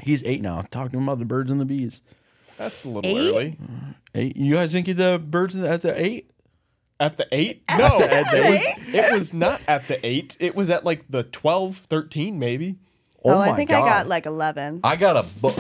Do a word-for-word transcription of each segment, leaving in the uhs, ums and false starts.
He's eight now. Talking to him about the birds and the bees. That's a little Eight? early. Eight. You guys think of the birds at the eight? At the eight? No, the- at the it, was, eight? it was not at the eight. It was at like the twelve, thirteen maybe. Oh, my I think God. I got like eleven. I got a book.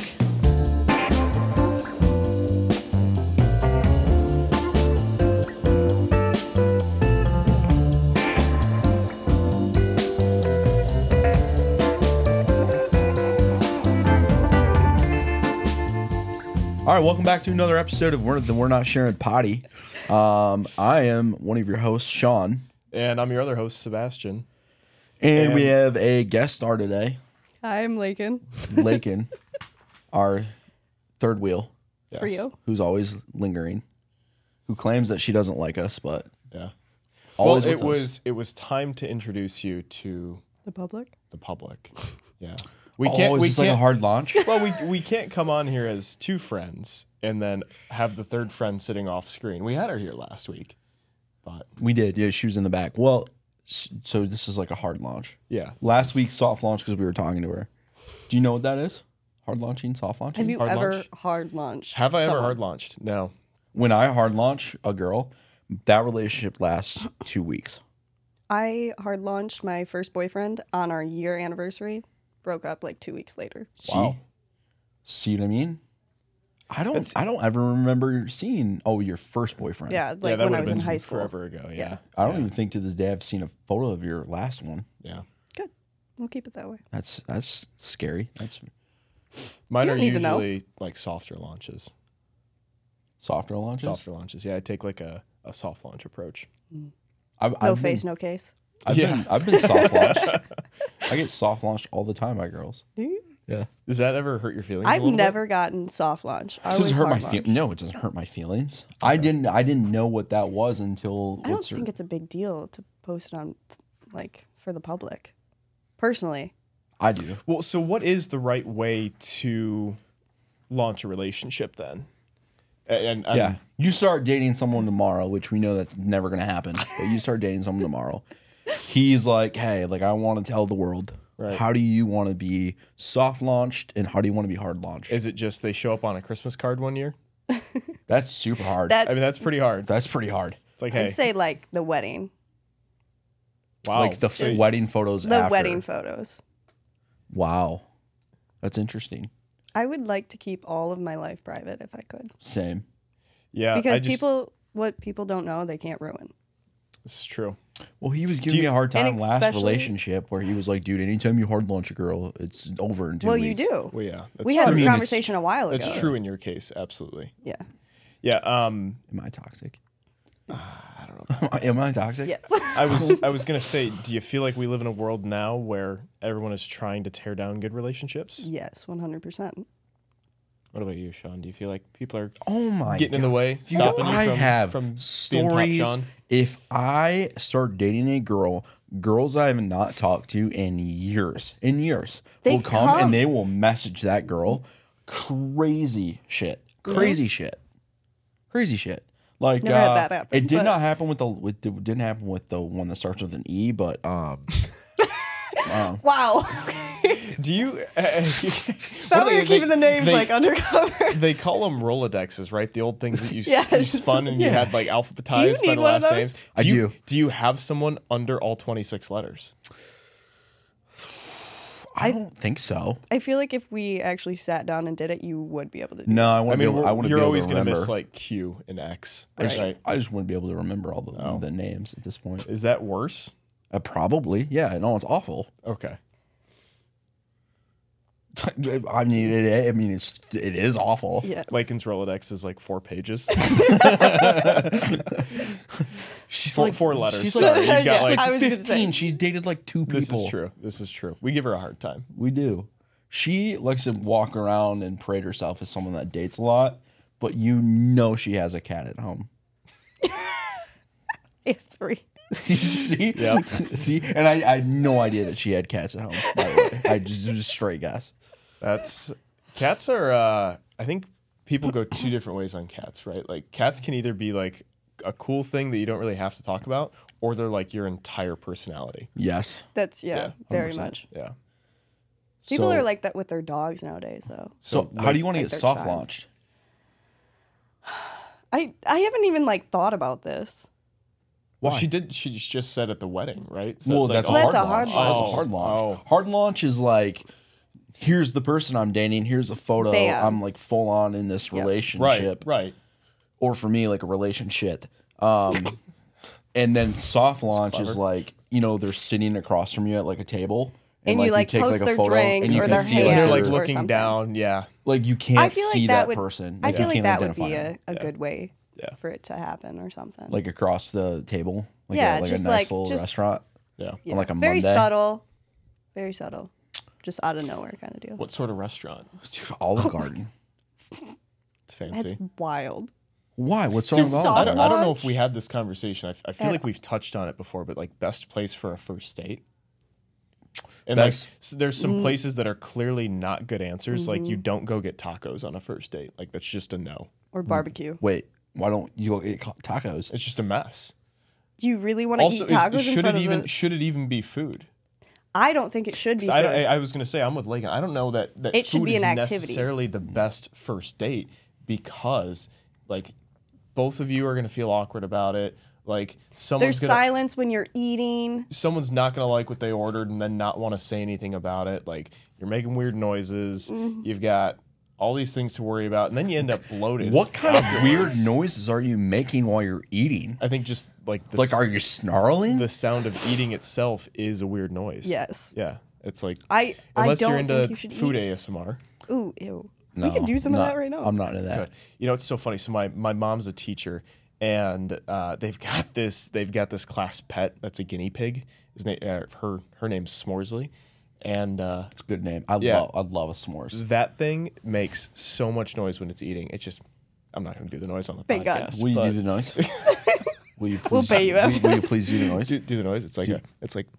All right, welcome back to another episode of We're, the We're Not Sharing Potty. Um, I am one of your hosts, Sean, And I'm your other host, Sebastian. and, And- we have a guest star today, Hi, I'm Lakin. Lakin, our third wheel, For Yes. you. who's always lingering, who claims that she doesn't like us, but Yeah. Well, always it with us. was it was time to introduce you to The public? the public. Yeah. We Oh, can't is we this can't like a hard launch? Well, we we can't come on here as two friends and then have the third friend sitting off screen. We had her here last week. But We did, yeah. She was in the back. Well, s- so this is like a hard launch. yeah. this Last is- week's soft launch because we were talking to her. Do you know what that is? Hard launching, soft launching. Have you Hard ever launch? hard launched? Have I ever someone? hard launched? No. When I hard launch a girl, that relationship lasts two weeks. I hard launched my first boyfriend on our year anniversary. Broke up like two weeks later. See? Wow. See what I mean? I don't. I don't ever remember seeing. Oh, your first boyfriend. Yeah, yeah, like that when would I have was in been high school. forever ago. Yeah. Yeah. I don't yeah. even think to this day I've seen a photo of your last one. Yeah. Good. We'll keep it that way. That's that's scary. That's Mine You are don't need to know. usually like softer launches. softer launches. Softer launches. Yeah, I take like a, a soft launch approach. I've, No I've face, Been, no case. I've Yeah. been. I've been soft launched. I get soft launched all the time by girls. Do you? Yeah. Does that ever hurt your feelings? a I've little bit? never gotten soft launch. I It always doesn't hurt my hard feel- launch. No, it doesn't hurt my feelings. I didn't. I didn't know what that was until. I don't what's her- think it's a big deal to post it on, like, for the public. Personally, I do. Well, so what is the right way to launch a relationship then? A- And, and Yeah. You start dating someone tomorrow, which we know that's never going to happen, but you start dating someone tomorrow. He's like, hey, like, I want to tell the world. Right. How do you want to be soft launched and how do you want to be hard launched? is it just they show up on a Christmas card one year? That's super hard. that's, I mean, that's pretty hard. that's pretty hard. It's like, hey, I'd say like the wedding, wow. Like the So- wedding photos the after. wedding photos. Wow. That's interesting. I would like to keep all of my life private if I could, Same. Yeah, I because just, people, what people don't know, they can't ruin. This is true. Well, he was giving you- me a hard and time last especially- relationship where he was like, dude, anytime you hard launch a girl, it's over in two Well, weeks. you do. Well, yeah. That's We true. had I this mean, it's- conversation a while ago. That's true in your case, absolutely. Yeah. Yeah. Um, Am I toxic? I don't know. Am I toxic? Yes. I was I was gonna say, do you feel like we live in a world now where everyone is trying to tear down good relationships? yes, one hundred percent. What about you, Sean? Do you feel like people are Oh my getting in God. the way, You know, stopping you I from, have from being top stories. Sean? If I start dating a girl, girls I have not talked to in years, in years, They will come, come. and they will message that girl crazy shit, crazy shit, crazy shit. Like Never had uh, that happen, it did but- not happen with the with it didn't happen with the one that starts with an E, but um, Wow. Do you? Uh, Thought we were keeping the names they- like undercover. They call them Rolodexes, right? The old things that you, s- Yes. you spun and you had like alphabetized by need the one of last those? names. I you, do. Do you have someone under all twenty-six letters? I don't think so. I feel like if we actually sat down and did it, you would be able to do No, I I want to mean, be able. we're- I want to be you're able always to gonna remember. miss like Q and X, I just, right? I just want to be able to remember all the Oh. the names at this point. Is that worse? Uh, probably, yeah. No, it's awful. Okay. I mean, it, I mean, it's it is awful. Yeah. Lycan's Rolodex is like four pages. She's Four- like four letters, She's sorry. like, You've got, she's like- like I was gonna fifteen. say. She's dated like two people. This is true. This is true. We give her a hard time. We do. She likes to walk around and parade herself as someone that dates a lot, but you know she has a cat at home. If three. See, Yeah. see, and I, I had no idea that she had cats at home. By the way, I just it was a straight guess. That's cats are. Uh, I think people go two different ways on cats, right? Like cats can either be like a cool thing that you don't really have to talk about, or they're like your entire personality. Yes. That's yeah, Yeah, very one hundred percent. much. Yeah. People So- are like that with their dogs nowadays, though. So, So, how do you want to like get their soft child. launched? I I haven't even like thought about this. Well, Why? she did. She just said at the wedding, right? So, Well, like, that's, oh, a hard That's a launch. hard That's a launch. hard launch. Oh. Hard launch is like, here's the person I'm dating. Here's a photo. Bam. I'm like full on in this Yep. relationship. right, right. Or for me, like a relationship. Um, and then soft launch is clever. like, you know, they're sitting across from you at like a table. And you, like, post their drink and you or can their see And like, they're hand like their- or looking something. down. Yeah, like you I can't feel see like that, that would. person. I Like, feel you like can't that would identify be them. a, a good way Yeah. for it to happen or something. Like across the table. Like Yeah, a, like just a nice like- little just- restaurant. yeah. yeah. on like a very Monday. subtle, very subtle, just out of nowhere kind of deal. What sort of restaurant? Dude, Olive Garden. It's That's fancy. wild. Why? What's wrong Just with soft I Olive don't, Garden? I don't know if launch? we had this conversation. I, f- I feel Uh, like we've touched on it before, but like best place for a first date. And Best- like, s- there's Mm. some places that are clearly not good answers. Like Mm-hmm. you don't go get tacos on a first date. Like that's just a no. Or barbecue. Wait, why don't you go eat co- tacos? It's just a mess. Do you really want to Also, eat is, tacos in should front it of even the? should it even be food? I don't think it should be. 'Cause I, food. I, I was gonna say I'm with Lagan. I don't know that that It should food be is an activity. necessarily the best first date because like both of you are gonna feel awkward about it. Like someone's There's gonna silence when you're eating. someone's not gonna like what they ordered and then not want to say anything about it. Like you're making weird noises. Mm-hmm. You've got all these things to worry about, and then you end up bloated. What kind of weird afterwards. noises are you making while you're eating? I think just like the, Like, s- are you snarling? the sound of eating itself is a weird noise. Yes. Yeah. It's like I unless I don't you're into think you should food eat. A S M R. Ooh, ew. No, we could do some I'm of not- that right now. I'm not into that. Good. You know, it's so funny. So my, my mom's a teacher, and uh, they've got this they've got this class pet that's a guinea pig. His name, uh, her her name's Smorsley, and uh, It's a good name. I Yeah. love. I love a s'mores. that thing makes so much noise when it's eating. It's just I'm not going to do the noise on the Thank podcast. God. Will you but do the noise? Will you please? We'll pay you will, after will you please do the noise? do, do the noise. It's like a, it's like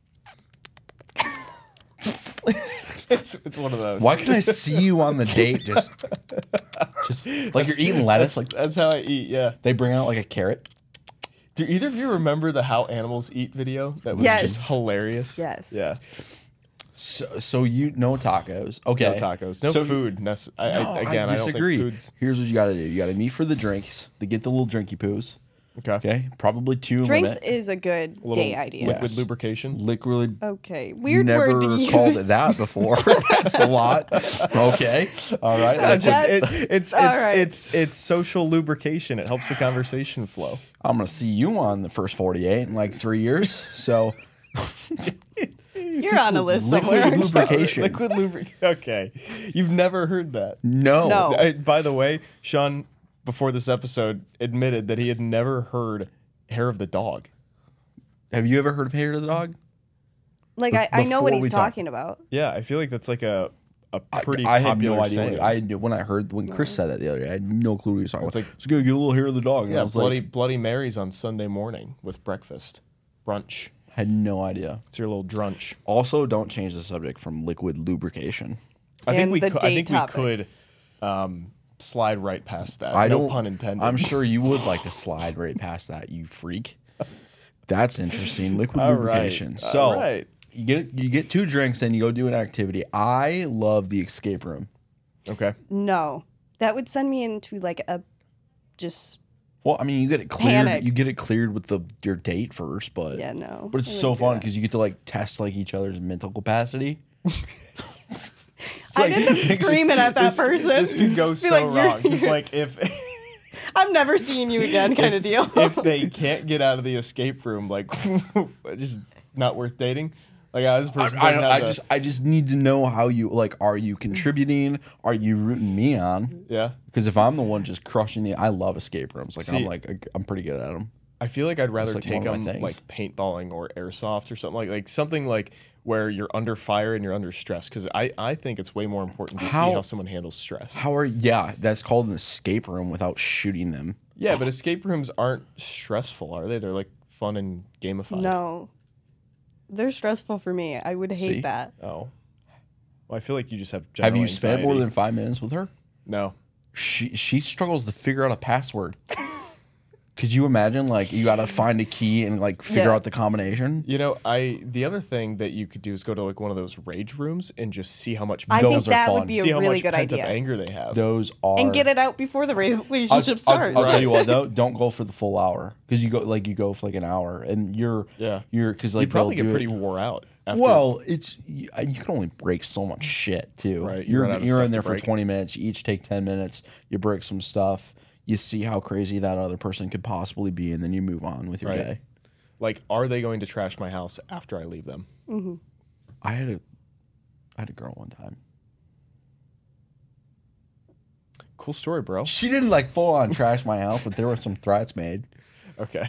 it's it's one of those. Why can I see you on the date just, just like you're eating lettuce? Like That's how I eat. Yeah. they bring out like a carrot. Do either of you remember the How Animals Eat video? That was Yes. just hilarious. Yes. Yeah. So, so you no tacos. Okay. No tacos. No So- food. Nece- I, No, I, again, I, disagree. don't think food's Here's what you got to do. You got to meet for the drinks. To get the little drinky poos. okay. Okay, probably two. Drinks limit. is a good Little day idea. Liquid Yes. lubrication. Liquid. Okay, weird Never word to use. called it that before. That's a lot. Okay. All right. Yeah, let's just, just- it, That's- it's it's all right. it's it's social lubrication. It helps the conversation flow. I'm gonna see you on the first forty-eight in like three years. So You're on a list liquid somewhere. lubrication. Liquid lubrication. Okay, you've never heard that. No. No. I- by the way, Sean, before this episode, admitted that he had never heard "Hair of the Dog." Have you ever heard of Hair of the Dog? Like I, I know what Before he's we talk- talking about. Yeah, I feel like that's like a a pretty I, I had popular no idea. saying. What, I knew, when I heard when Chris said that the other day, I had no clue what he was talking It's about. like- It's gonna get a little hair of the dog. And I yeah, was bloody like, Bloody Marys on Sunday morning with breakfast, brunch. had no idea. It's your little drunch. Also, don't change the subject from liquid lubrication. I think And we the could, I date think topic. we could um, slide right past that. I no don't. pun intended. I'm sure you would like to slide right past that, you freak. That's interesting. Liquid All right. lubrication. All So right. you get you get two drinks and you go do an activity. I love the escape room. Okay. No, that would send me into like a just Well, I mean, you get it cleared. Panic. You get it cleared with the your date first, but yeah no. But it's I so wouldn't do fun that. because you get to like test like each other's mental capacity. I'd end up screaming at that this, person. This could go Be so like, "You're- wrong. Just you're- like if I'm never seeing you again, kind of deal. if they can't get out of the escape room, like just not worth dating. Like uh, this I, person. I, doesn't don't- have I the- just I just need to know how you like. Are you contributing? Are you rooting me on? yeah. Because if I'm the one just crushing the, I love escape rooms. Like I'm See- like I'm pretty good at them. I feel like I'd rather like take one of my them things. like paintballing or airsoft or something like like something like where you're under fire and you're under stress because I, I think it's way more important to How- see how someone handles stress. How are yeah? That's called an escape room without shooting them. yeah, but escape rooms aren't stressful, are they? They're like fun and gamified. No, they're stressful for me. I would hate See? that. Oh. Well, I feel like you just have. Have General you spent more anxiety. than five minutes with her? No. She she struggles to figure out a password. Could you imagine, like, you got to find a key and, like, figure Yeah. out the combination? You know, I the other thing that you could do is go to like one of those rage rooms and just see how much I Those think are that fun. would be see a how really much good pent up idea. anger they have. Those are. And get it out before the I'll, relationship I'll, starts. I'll tell you what, though. Don't go for the full hour. Because you go, like, you go for, like, an hour. And you're, Yeah. you're, because, like, You'd probably they'll get do pretty it- wore out. After. Well, it's you, you can only break so much shit too. Right, you You're run out of you're stuff in there to for break. twenty minutes. You each take ten minutes. You break some stuff. You see how crazy that other person could possibly be, and then you move on with your Right. day. Like, are they going to trash my house after I leave them? I had a I had a girl one time. Cool story, bro. She didn't like full on trash my house, but there were some threats made. Okay.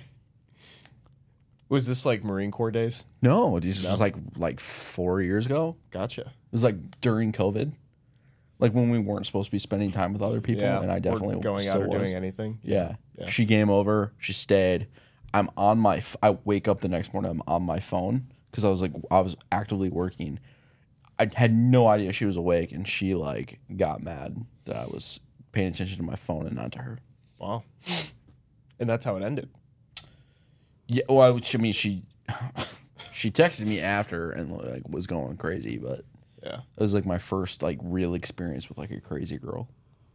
Was this like Marine Corps days? No, this was like like four years ago. Gotcha. It was like during COVID, like when we weren't supposed to be spending time with other people, Yeah. and I Or definitely going out still or was. doing anything. Yeah. Yeah. She came over. She stayed. I'm on my. F- I wake up the next morning. I'm on my phone because I was like I was actively working. I had no idea she was awake, and she like got mad that I was paying attention to my phone and not to her. Wow. And that's how it ended. Yeah. Well, I, would- I mean, she she texted me after and like was going crazy, but Yeah. it was like my first like real experience with like a crazy girl.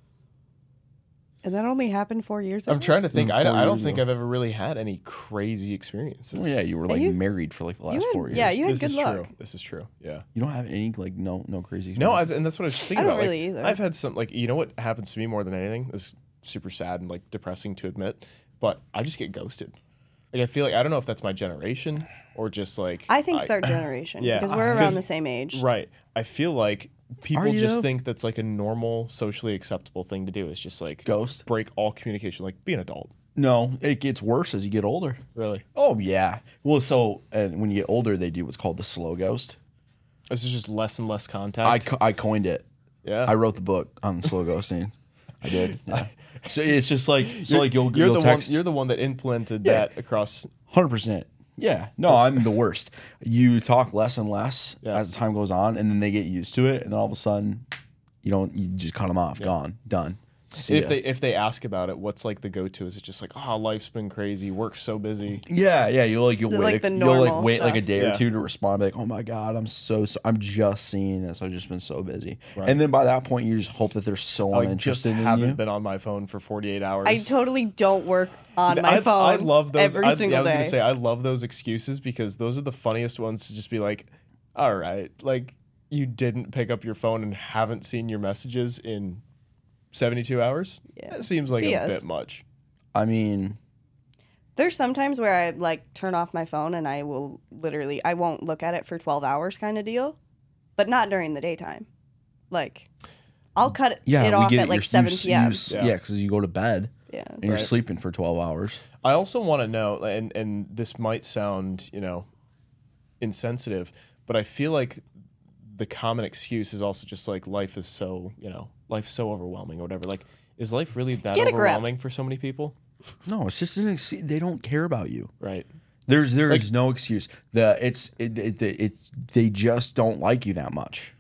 And that only happened four years ago. I'm trying to think. Mm, I, don't- four I don't years think ago. I've ever really had any crazy experiences. Well, yeah, you were like you- married for like the last had- four years. yeah, you had this good is luck. true. This is true. Yeah. You don't have any like no no crazy. No, I, experiences? and that's what I was just I thinking don't about. Like, really either. I've had some like you know what happens to me more than anything. This is super sad and like depressing to admit, but I just get ghosted. Like I feel like I don't know if that's my generation or just like I think it's our generation Yeah. because we're around 'Cause- the same age. right. I feel like people you, just though? think that's like a normal, socially acceptable thing to do. Is just like Ghost? break all communication, like be an adult. No, it gets worse as you get older. Really, Oh yeah. Well, so and when you get older, they do what's called the slow ghost. this is just less and less contact. I, co- I coined it. yeah, I wrote the book on slow ghosting. I did. Yeah. So it's just like so You're- like you'll you're you'll the text one. You're the one that implemented Yeah. that across. hundred percent. Yeah. No, I'm the worst. You talk less and less Yeah. as the time goes on, and then they get used to it, and then all of a sudden, you don't. You just cut them off. Gone. Done. See If ya. they if they ask about it, what's like the go to? Is it just like, oh, life's been crazy, work's so busy? Yeah, yeah. You'll like you'll The, wait. like, a- the you'll like normal wait like a stuff. day Yeah. or two to respond. Be like, oh my god, I'm so, so I'm just seeing this. I've just been so busy. Right. And then by that point, you just hope that they're so I just uninterested in haven't you. been on my phone for forty-eight hours. I totally don't work on my I, phone. I love those. every I, single yeah, I was day. gonna say I love those excuses because those are the funniest ones to just be like, all right, like you didn't pick up your phone and haven't seen your messages in seventy-two hours. Yeah. That seems like B a S. bit much. I mean, There's sometimes where I like turn off my phone and I will literally I won't look at it for twelve hours kind of deal, but not during the daytime. Like I'll cut it, yeah, it we off get at it. like You're- seven you- p.m. you- Yeah. Yeah, because you go to bed Yeah. and you're Right. sleeping for twelve hours. I also want to know, and and this might sound, you know, insensitive, but I feel like the common excuse is also just like life is so, you know, life's so overwhelming or whatever. Like, is life really that Get a grip. overwhelming for so many people? No, it's just an ex- they don't care about you. Right. There's there is no excuse. The it's it, it, it, it they just don't like you that much.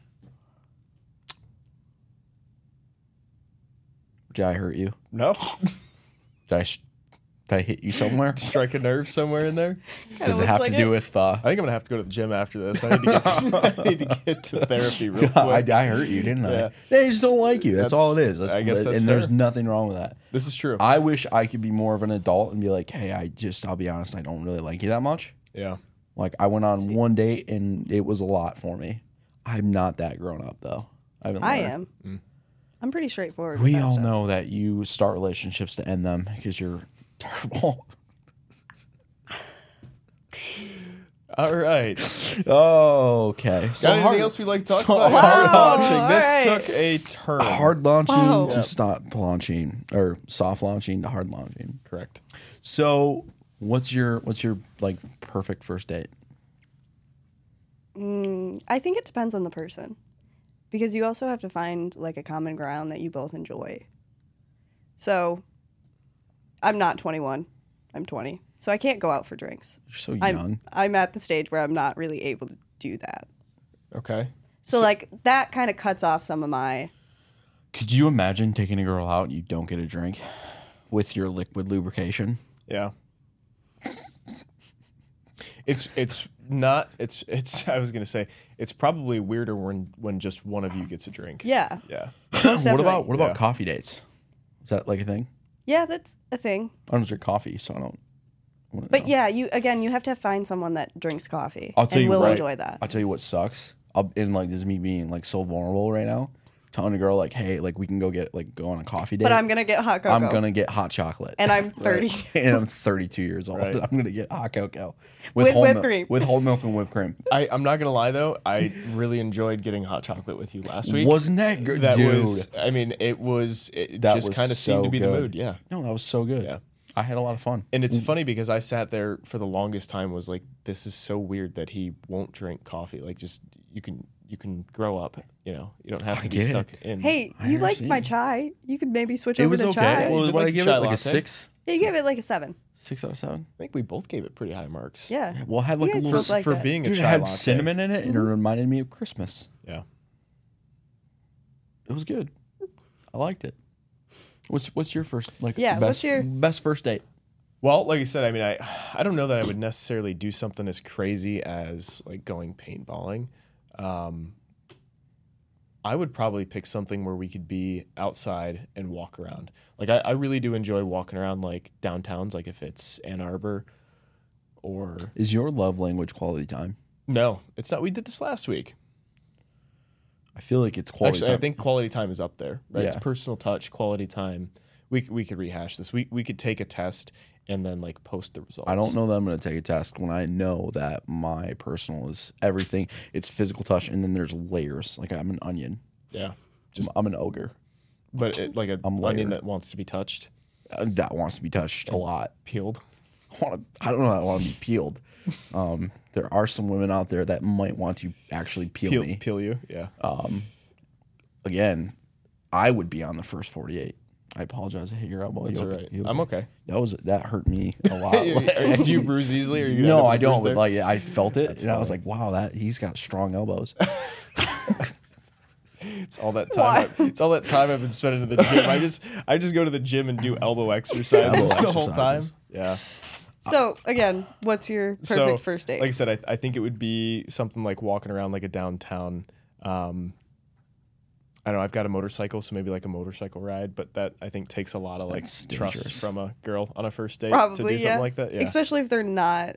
Did I hurt you? No. Did I, sh- did I hit you somewhere? Strike a nerve somewhere in there. Does it looks have like to do it. with? Uh, I think I'm gonna have to go to the gym after this. I need to get, I need to get to therapy real quick. I, I hurt you, didn't I? Yeah. They just don't like you. That's, That's- all it is. That's, I guess that's and there's fair. nothing wrong with that. This is true. I wish I could be more of an adult and be like, hey, I just I'll be honest, I don't really like you that much. yeah. Like I went on one date and it was a lot for me. I'm not that grown up though. I, haven't I learned. am. I'm pretty straightforward. We with that all stuff. know that you start relationships to end them because you're terrible. All right. Oh, okay. So Got anything hard, else we'd like to talk so about? hard Hard launching. all This right. took a turn. Hard launching Wow. to Yep. stop launching or soft launching to hard launching. Correct. So, what's your what's your like perfect first date? I think it depends on the person because you also have to find like a common ground that you both enjoy. So I'm not twenty-one. I'm twenty. So I can't go out for drinks. You're so young. I'm I'm at the stage where I'm not really able to do that. Okay. So, like that kind of cuts off some of my Could you imagine taking a girl out and you don't get a drink with your liquid lubrication? Yeah. It's it's not it's it's I was gonna say it's probably weirder when when just one of you gets a drink. Yeah. Yeah. Most what definitely. about what about Yeah. coffee dates? Is that like a thing? Yeah, that's a thing. I don't drink coffee, so I don't. wanna But know. yeah, you again, you have to find someone that drinks coffee I'll tell and you will right. enjoy that. I'll tell you what sucks. I'll, and like this is me being like so vulnerable right now. Telling a girl like, hey, like we can go get like go on a coffee date. But I'm gonna get hot cocoa. I'm gonna get hot chocolate. and I'm thirty. and I'm thirty-two years old. Right. I'm gonna get hot cocoa With whole whipped milk, cream. with whole milk and whipped cream. I, I'm not gonna lie though, I really enjoyed getting hot chocolate with you last week. Wasn't that good, that dude? was I mean, it was it That just was kind of so seemed to be good. the mood, yeah. No, that was so good. Yeah. I had a lot of fun. And Mm. it's funny because I sat there for the longest time was like, this is so weird that he won't drink coffee. Like just you can you can grow up, you know. You don't have I to be get it. stuck in Hey, I you like my understand. chai? You could maybe switch It over was to okay. chai. Yeah, Well, you what like I the give chai it like a latte? six, Yeah, you gave it like a seven. six out of seven. I think we both gave it pretty high marks. Yeah. Well, it had like You a guys little. both liked for it. being a Dude, it chai had latte. cinnamon in it, and it reminded me of Christmas. Yeah. It was good. I liked it. What's what's your first like? Yeah, best, what's your- best first date? Well, like I said, I mean, I I don't know that I would necessarily do something as crazy as like going paintballing. Um, I would probably pick something where we could be outside and walk around. Like I, I really do enjoy walking around like downtowns, like if it's Ann Arbor or Is your love language quality time? no, it's not. We did this last week. I feel like it's quality Actually, time. I think quality time is up there. Right, it's Yeah. personal touch, quality time. We we could rehash this. We we could take a test and then like post the results. I don't know that I'm going to take a test when I know that my personal is everything. It's physical touch, and then there's layers. Like I'm an onion. Yeah, Just I'm an ogre but it, like a I'm onion layered. that wants to be touched, uh, that wants to be touched a lot. peeled. I, wanna, I don't know. that I want to be peeled. Um, there are some women out there that might want to actually peel, Peel, me. peel you. Yeah. Again, I would be on the first forty-eight. I apologize. I hit your elbow. That's You all okay? right. You I'm okay. That was that hurt me a lot. Do you bruise easily? Or you no, have I a don't. bruise But there? like I felt it, That's and I was funny. like, "Wow, that he's got strong elbows." It's all that time. Why? I, it's all that time I've been spending in the gym. I just I just go to the gym and do elbow exercises Elbow the whole time. exercises. Yeah. So again, what's your perfect so, first date? Like I said, I, I think it would be something like walking around like a downtown. Um, I don't know. I've got a motorcycle, so maybe like a motorcycle ride, but that I think takes a lot of like That's trust dangerous. from a girl on a first date Probably to do something yeah. like that. Yeah. Especially if they're not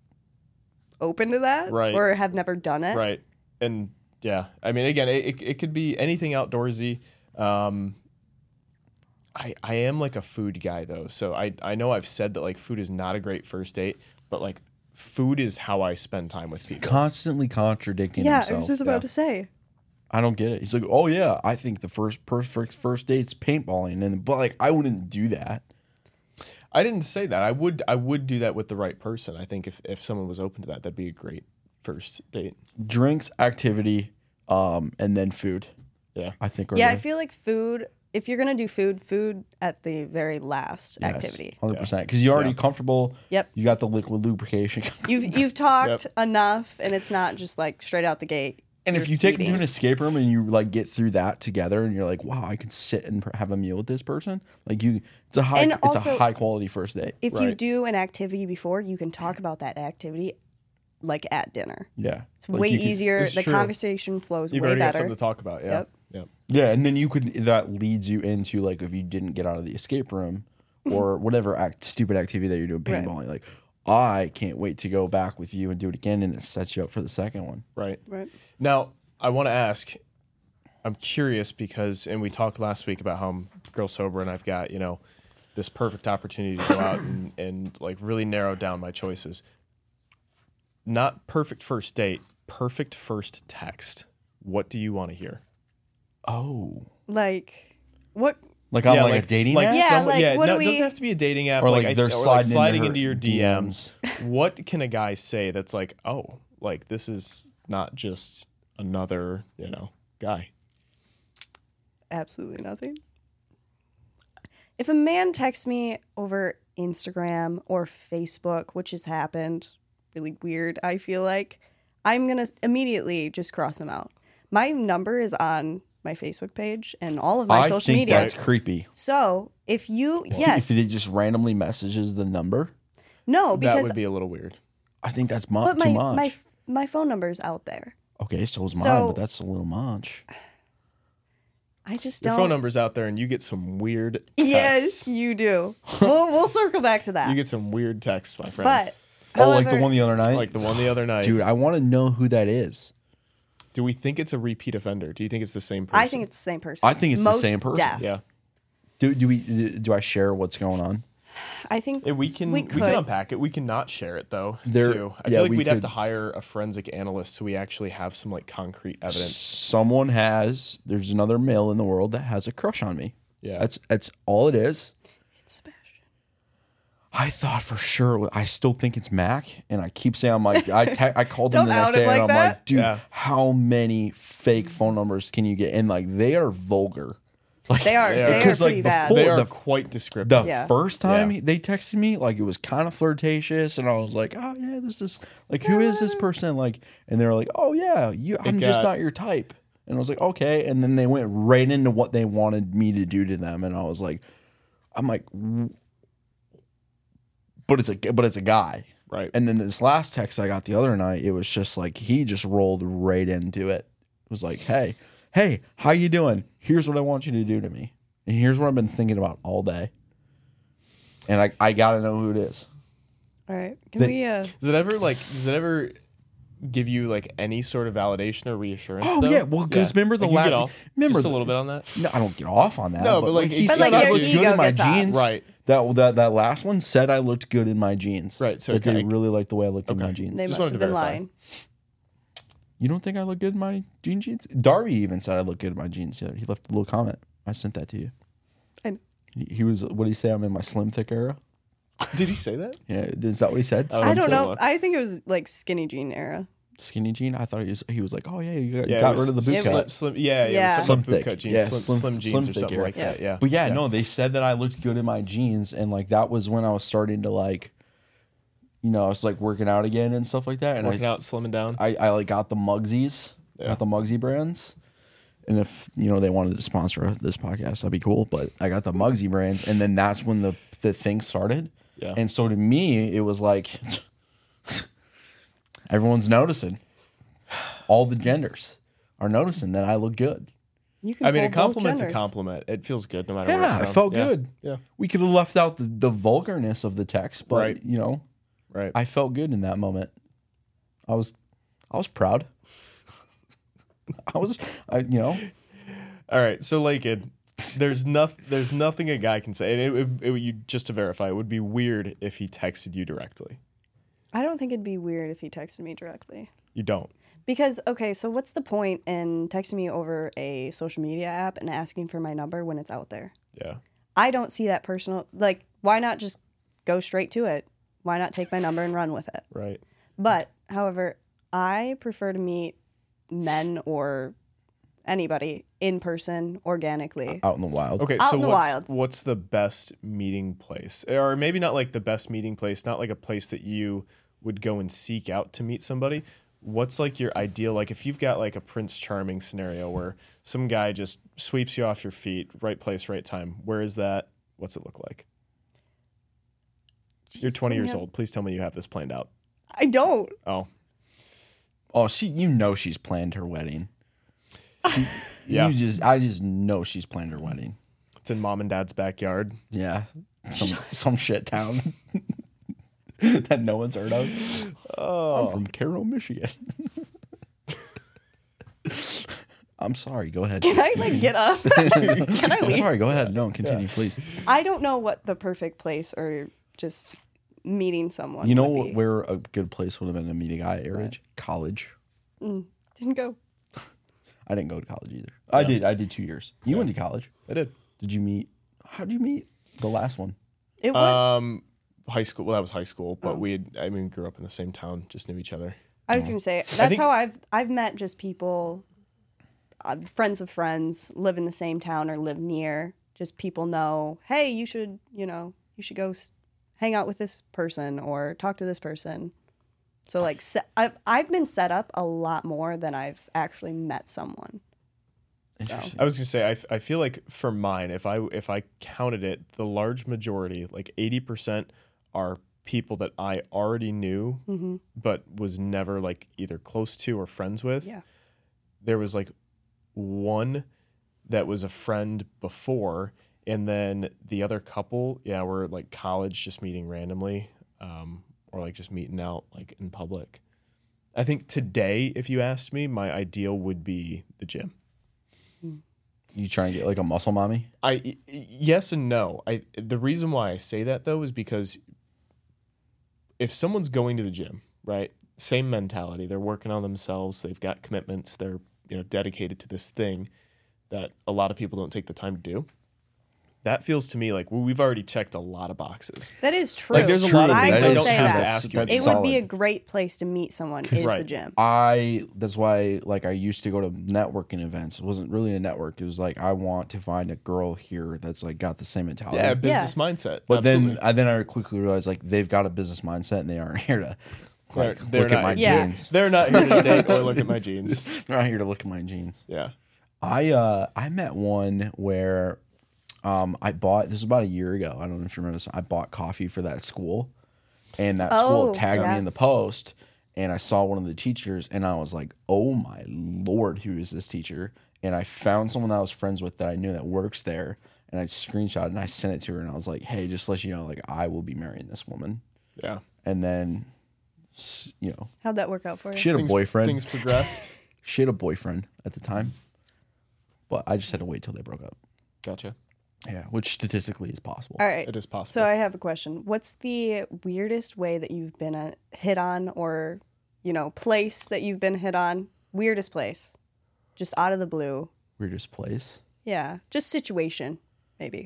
open to that, Right. or have never done it. Right. And yeah, I mean, again, it, it, it could be anything outdoorsy. Um, I, I am like a food guy though. So I, I know I've said that like food is not a great first date, but like food is how I spend time with people. Constantly contradicting Yeah, himself. I was just about yeah. to say. I don't get it. He's like, "Oh yeah, I think the first perfect first date's paintballing," and but like I wouldn't do that. I didn't say that. I would I would do that with the right person. I think if, if someone was open to that, that'd be a great first date. Drinks, activity, um, and then food. Yeah. I think. Are Yeah, I the- feel like food. If you're gonna do food, food at the very last yes, activity. hundred percent. Because you're already Yeah. comfortable. Yep. You got the liquid lubrication. You've you've talked enough, and it's not just like straight out the gate. And if you're you take them to feeding. an escape room and you like get through that together, and you're like, "Wow, I could sit and pr- have a meal with this person." Like you, it's a high, And it's also- a high quality first date. If you Right. do an activity before, you can talk about that activity like at dinner. Yeah, It's way you could- easier. It's The true. conversation flows You've way already got better. something to talk about. Yeah. Yep. Yep. Yeah, and then you could that leads you into like if you didn't get out of the escape room or whatever act, stupid activity that you're doing Right. paintballing, like I can't wait to go back with you and do it again, and it sets you up for the second one. Right. Right. Now, I want to ask, I'm curious because, and we talked last week about how I'm girl sober and I've got, you know, this perfect opportunity to go out and, and like really narrow down my choices. Not perfect first date, perfect first text. What do you want to hear? Oh, Like what? like on like, a dating like app, Yeah, some- like, yeah, what no, do it doesn't we- have to be a dating app. Or, like, I- they're or, sliding into sliding her into your D D Ms. Ms. What can a guy say that's like, oh, like this is not just another, you know, guy? Absolutely nothing. If a man texts me over Instagram or Facebook, which has happened, really weird, I feel like, I'm going to immediately just cross him out. My number is on my Facebook page and all of my I social think media. that's creepy. So if you, If- yes, If it just randomly messages the number, no, That because would be a little weird. I think that's mu- but too my much. my my phone number's out there. Okay, so is mine, So- but that's a little much. I just Your don't. phone number's out there, and you get some weird texts. Yes, you do. we'll we'll circle back to that. You get some weird texts, my friend. but Oh, like the however- one the other night? like the one the other night. Dude, I want to know who that is. Do we think it's a repeat offender? Do you think it's the same person? I think it's the same person. I think it's the Most same person. deaf. Yeah. Do do we do I share what's going on? I think Yeah, we can We we, could. can unpack it. We can not share it though. There- too. I yeah, feel like we we'd have could- to hire a forensic analyst so we actually have some like concrete evidence. Someone has there's another male in the world that has a crush on me. Yeah. That's that's all it is. it's Sebastian. I thought for sure. I still think it's Mac, and I keep saying I'm like I te- I called him Don't the next out it day, and like I'm that. like, dude, Yeah. how many fake phone numbers can you get? And like they are vulgar. Like They are. They They are. are, Because, like, pretty bad. before- they are the- quite The descriptive. Yeah. first time Yeah. they texted me, like it was kind of flirtatious, and I was like, "Oh yeah, this is like who is this person?" Like, and they were like, "Oh yeah, you, I'm just got- not your type." And I was like, "Okay." And then they went right into what they wanted me to do to them, and I was like, "I'm like, w- but it's a but it's a guy." Right. And then this last text I got the other night, it was just like he just rolled right into it. It was like, "Hey, hey, how you doing? Here's what I want you to do to me, and here's what I've been thinking about all day." And I, I gotta know who it is. All right. Can The- we? Uh, Does it ever like does it ever give you like any sort of validation or reassurance? Oh, though? yeah, well, 'cause remember the Like, you last- get off remember just a the- little bit on that. No, I don't get off on that. No, but, like, he But, said like, I your looked good ego in my gets off. jeans. Right. That that that last one said I looked good in my jeans. Right, so that they okay. really liked the way I looked in my Okay. jeans. they Just must wanted have to been verify. lying. You don't think I look good in my jean jeans? Darby even said I look good in my jeans. Yeah, he left a little comment. I sent that to you. I, He, he was. What did he say? I'm in my slim thick era. Did he say that? Yeah, is that what he said? Oh, I don't so know. look. I think it was like skinny jean era. Skinny jean. I thought he was. He was like, oh yeah, you got, Yeah, got it was rid of the boot slim, cut. Slim, yeah, yeah, Yeah. It was Slim some boot thick. cut jeans, Yeah, slim, slim- slim jeans slim or thick something era. like that. Yeah. But yeah, no, they said that I looked good in my jeans, and like that was when I was starting to like, you know, I was like working out again and stuff like that. And Working I, out, slimming down. I, I like got the Mugsies, Yeah. got the Mugsy brands. And if you know they wanted to sponsor this podcast, that'd be cool. But I got the Mugsy brands, and then that's when the the thing started. Yeah. And so to me, it was like everyone's noticing. All the genders are noticing that I look good. You can. I mean, a pull both compliment's a genders. compliment. It feels good no matter where Yeah, it's it from. felt Yeah. good. Yeah. We could have left out the, the vulgarness of the text, but Right. you know, Right. I felt good in that moment. I was, I was proud. I was, I you know, All right. So, like, it, there's nothing. There's nothing a guy can say. And it, it, it, you just to verify, it would be weird if he texted you directly. I don't think it'd be weird if he texted me directly. You don't. Because, okay, so what's the point in texting me over a social media app and asking for my number when it's out there? Yeah. I don't see that personal. Like, why not just go straight to it? Why not take my number and run with it? Right. But, however, I prefer to meet men or anybody in person organically. out in the wild. Okay. Out so in the what's wild. what's the best meeting place, or maybe not like the best meeting place, not like a place that you would go and seek out to meet somebody. What's like your ideal, like if you've got like a Prince Charming scenario where some guy just sweeps you off your feet, right place, right time. Where is that? What's it look like? You're Jeez, twenty put me years on- old. Please tell me you have this planned out. I don't. Oh, Oh, she, you know, she's planned her wedding. She, Yeah. You just, I just know she's planned her wedding. it's in mom and dad's backyard. Yeah, some some shit town that no one's heard of. Oh, I'm from Cairo, Michigan. I'm sorry. Go ahead. Can I, like, get up? Can I I'm leave? sorry. Go ahead. No, continue, please. I don't know what the perfect place or just meeting someone You know would be. where a good place would have been to meet a guy at your age? College. Didn't go. I didn't go to college either. I did. I did two years. You went to college. I did. Did you meet? How did you meet the last one? It was. Um, high school. Well, that was high school, but we had. I mean, grew up in the same town, just knew each other. I was gonna say that's think- how I've I've met just people, uh, friends of friends, live in the same town or live near. Just people know, hey, you should you know you should go s- hang out with this person or talk to this person. So like se- I've I've been set up a lot more than I've actually met someone. Interesting. I was gonna say I, f- I feel like for mine, if I if I counted it, the large majority, like eighty percent, are people that I already knew, Mm-hmm. but was never like either close to or friends with. Yeah. There was like one that was a friend before, and then the other couple, yeah, were like college, just meeting randomly, um, or like just meeting out like in public. I think today, if you asked me, my ideal would be the gym. You try and get like a muscle mommy? I y- yes and no. I the reason why I say that though is because if someone's going to the gym, right? Same mentality. They're working on themselves. They've got commitments. They're, you know, dedicated to this thing that a lot of people don't take the time to do. That feels to me like well, we've already checked a lot of boxes. That is true. Like, there's a lot of I things will I don't say have that. to ask you That's It anymore. would be a solid. great place to meet someone is the Right. gym. I that's why like I used to go to networking events. It wasn't really a network. It was like I want to find a girl here that's like got the same mentality. Yeah, business mindset. But Absolutely. then I then I quickly realized like they've got a business mindset and they aren't here to They're- like they're look not- at my Yeah. jeans. They're not here to date or look at my jeans. They're not here to look at my jeans. Yeah. I uh I met one where um I bought this was about a year ago. I don't know if you remember this. I bought coffee for that school, and that Oh, school tagged yeah. me in the post, and I saw one of the teachers, and I was like, "Oh my lord, who is this teacher?" And I found someone that I was friends with that I knew that works there, and I screenshot it and I sent it to her, and I was like, "Hey, just to let you know, like I will be marrying this woman." Yeah. And then, s- you know, How'd that work out for you? she had a Things, boyfriend. Things progressed. She had a boyfriend at the time, but I just had to wait till they broke up. Gotcha. Yeah, which statistically is possible. All right. It is possible. So I have a question. What's the weirdest way that you've been uh hit on, or you know, place that you've been hit on? Weirdest place, just out of the blue. Weirdest place. Yeah, just situation, maybe.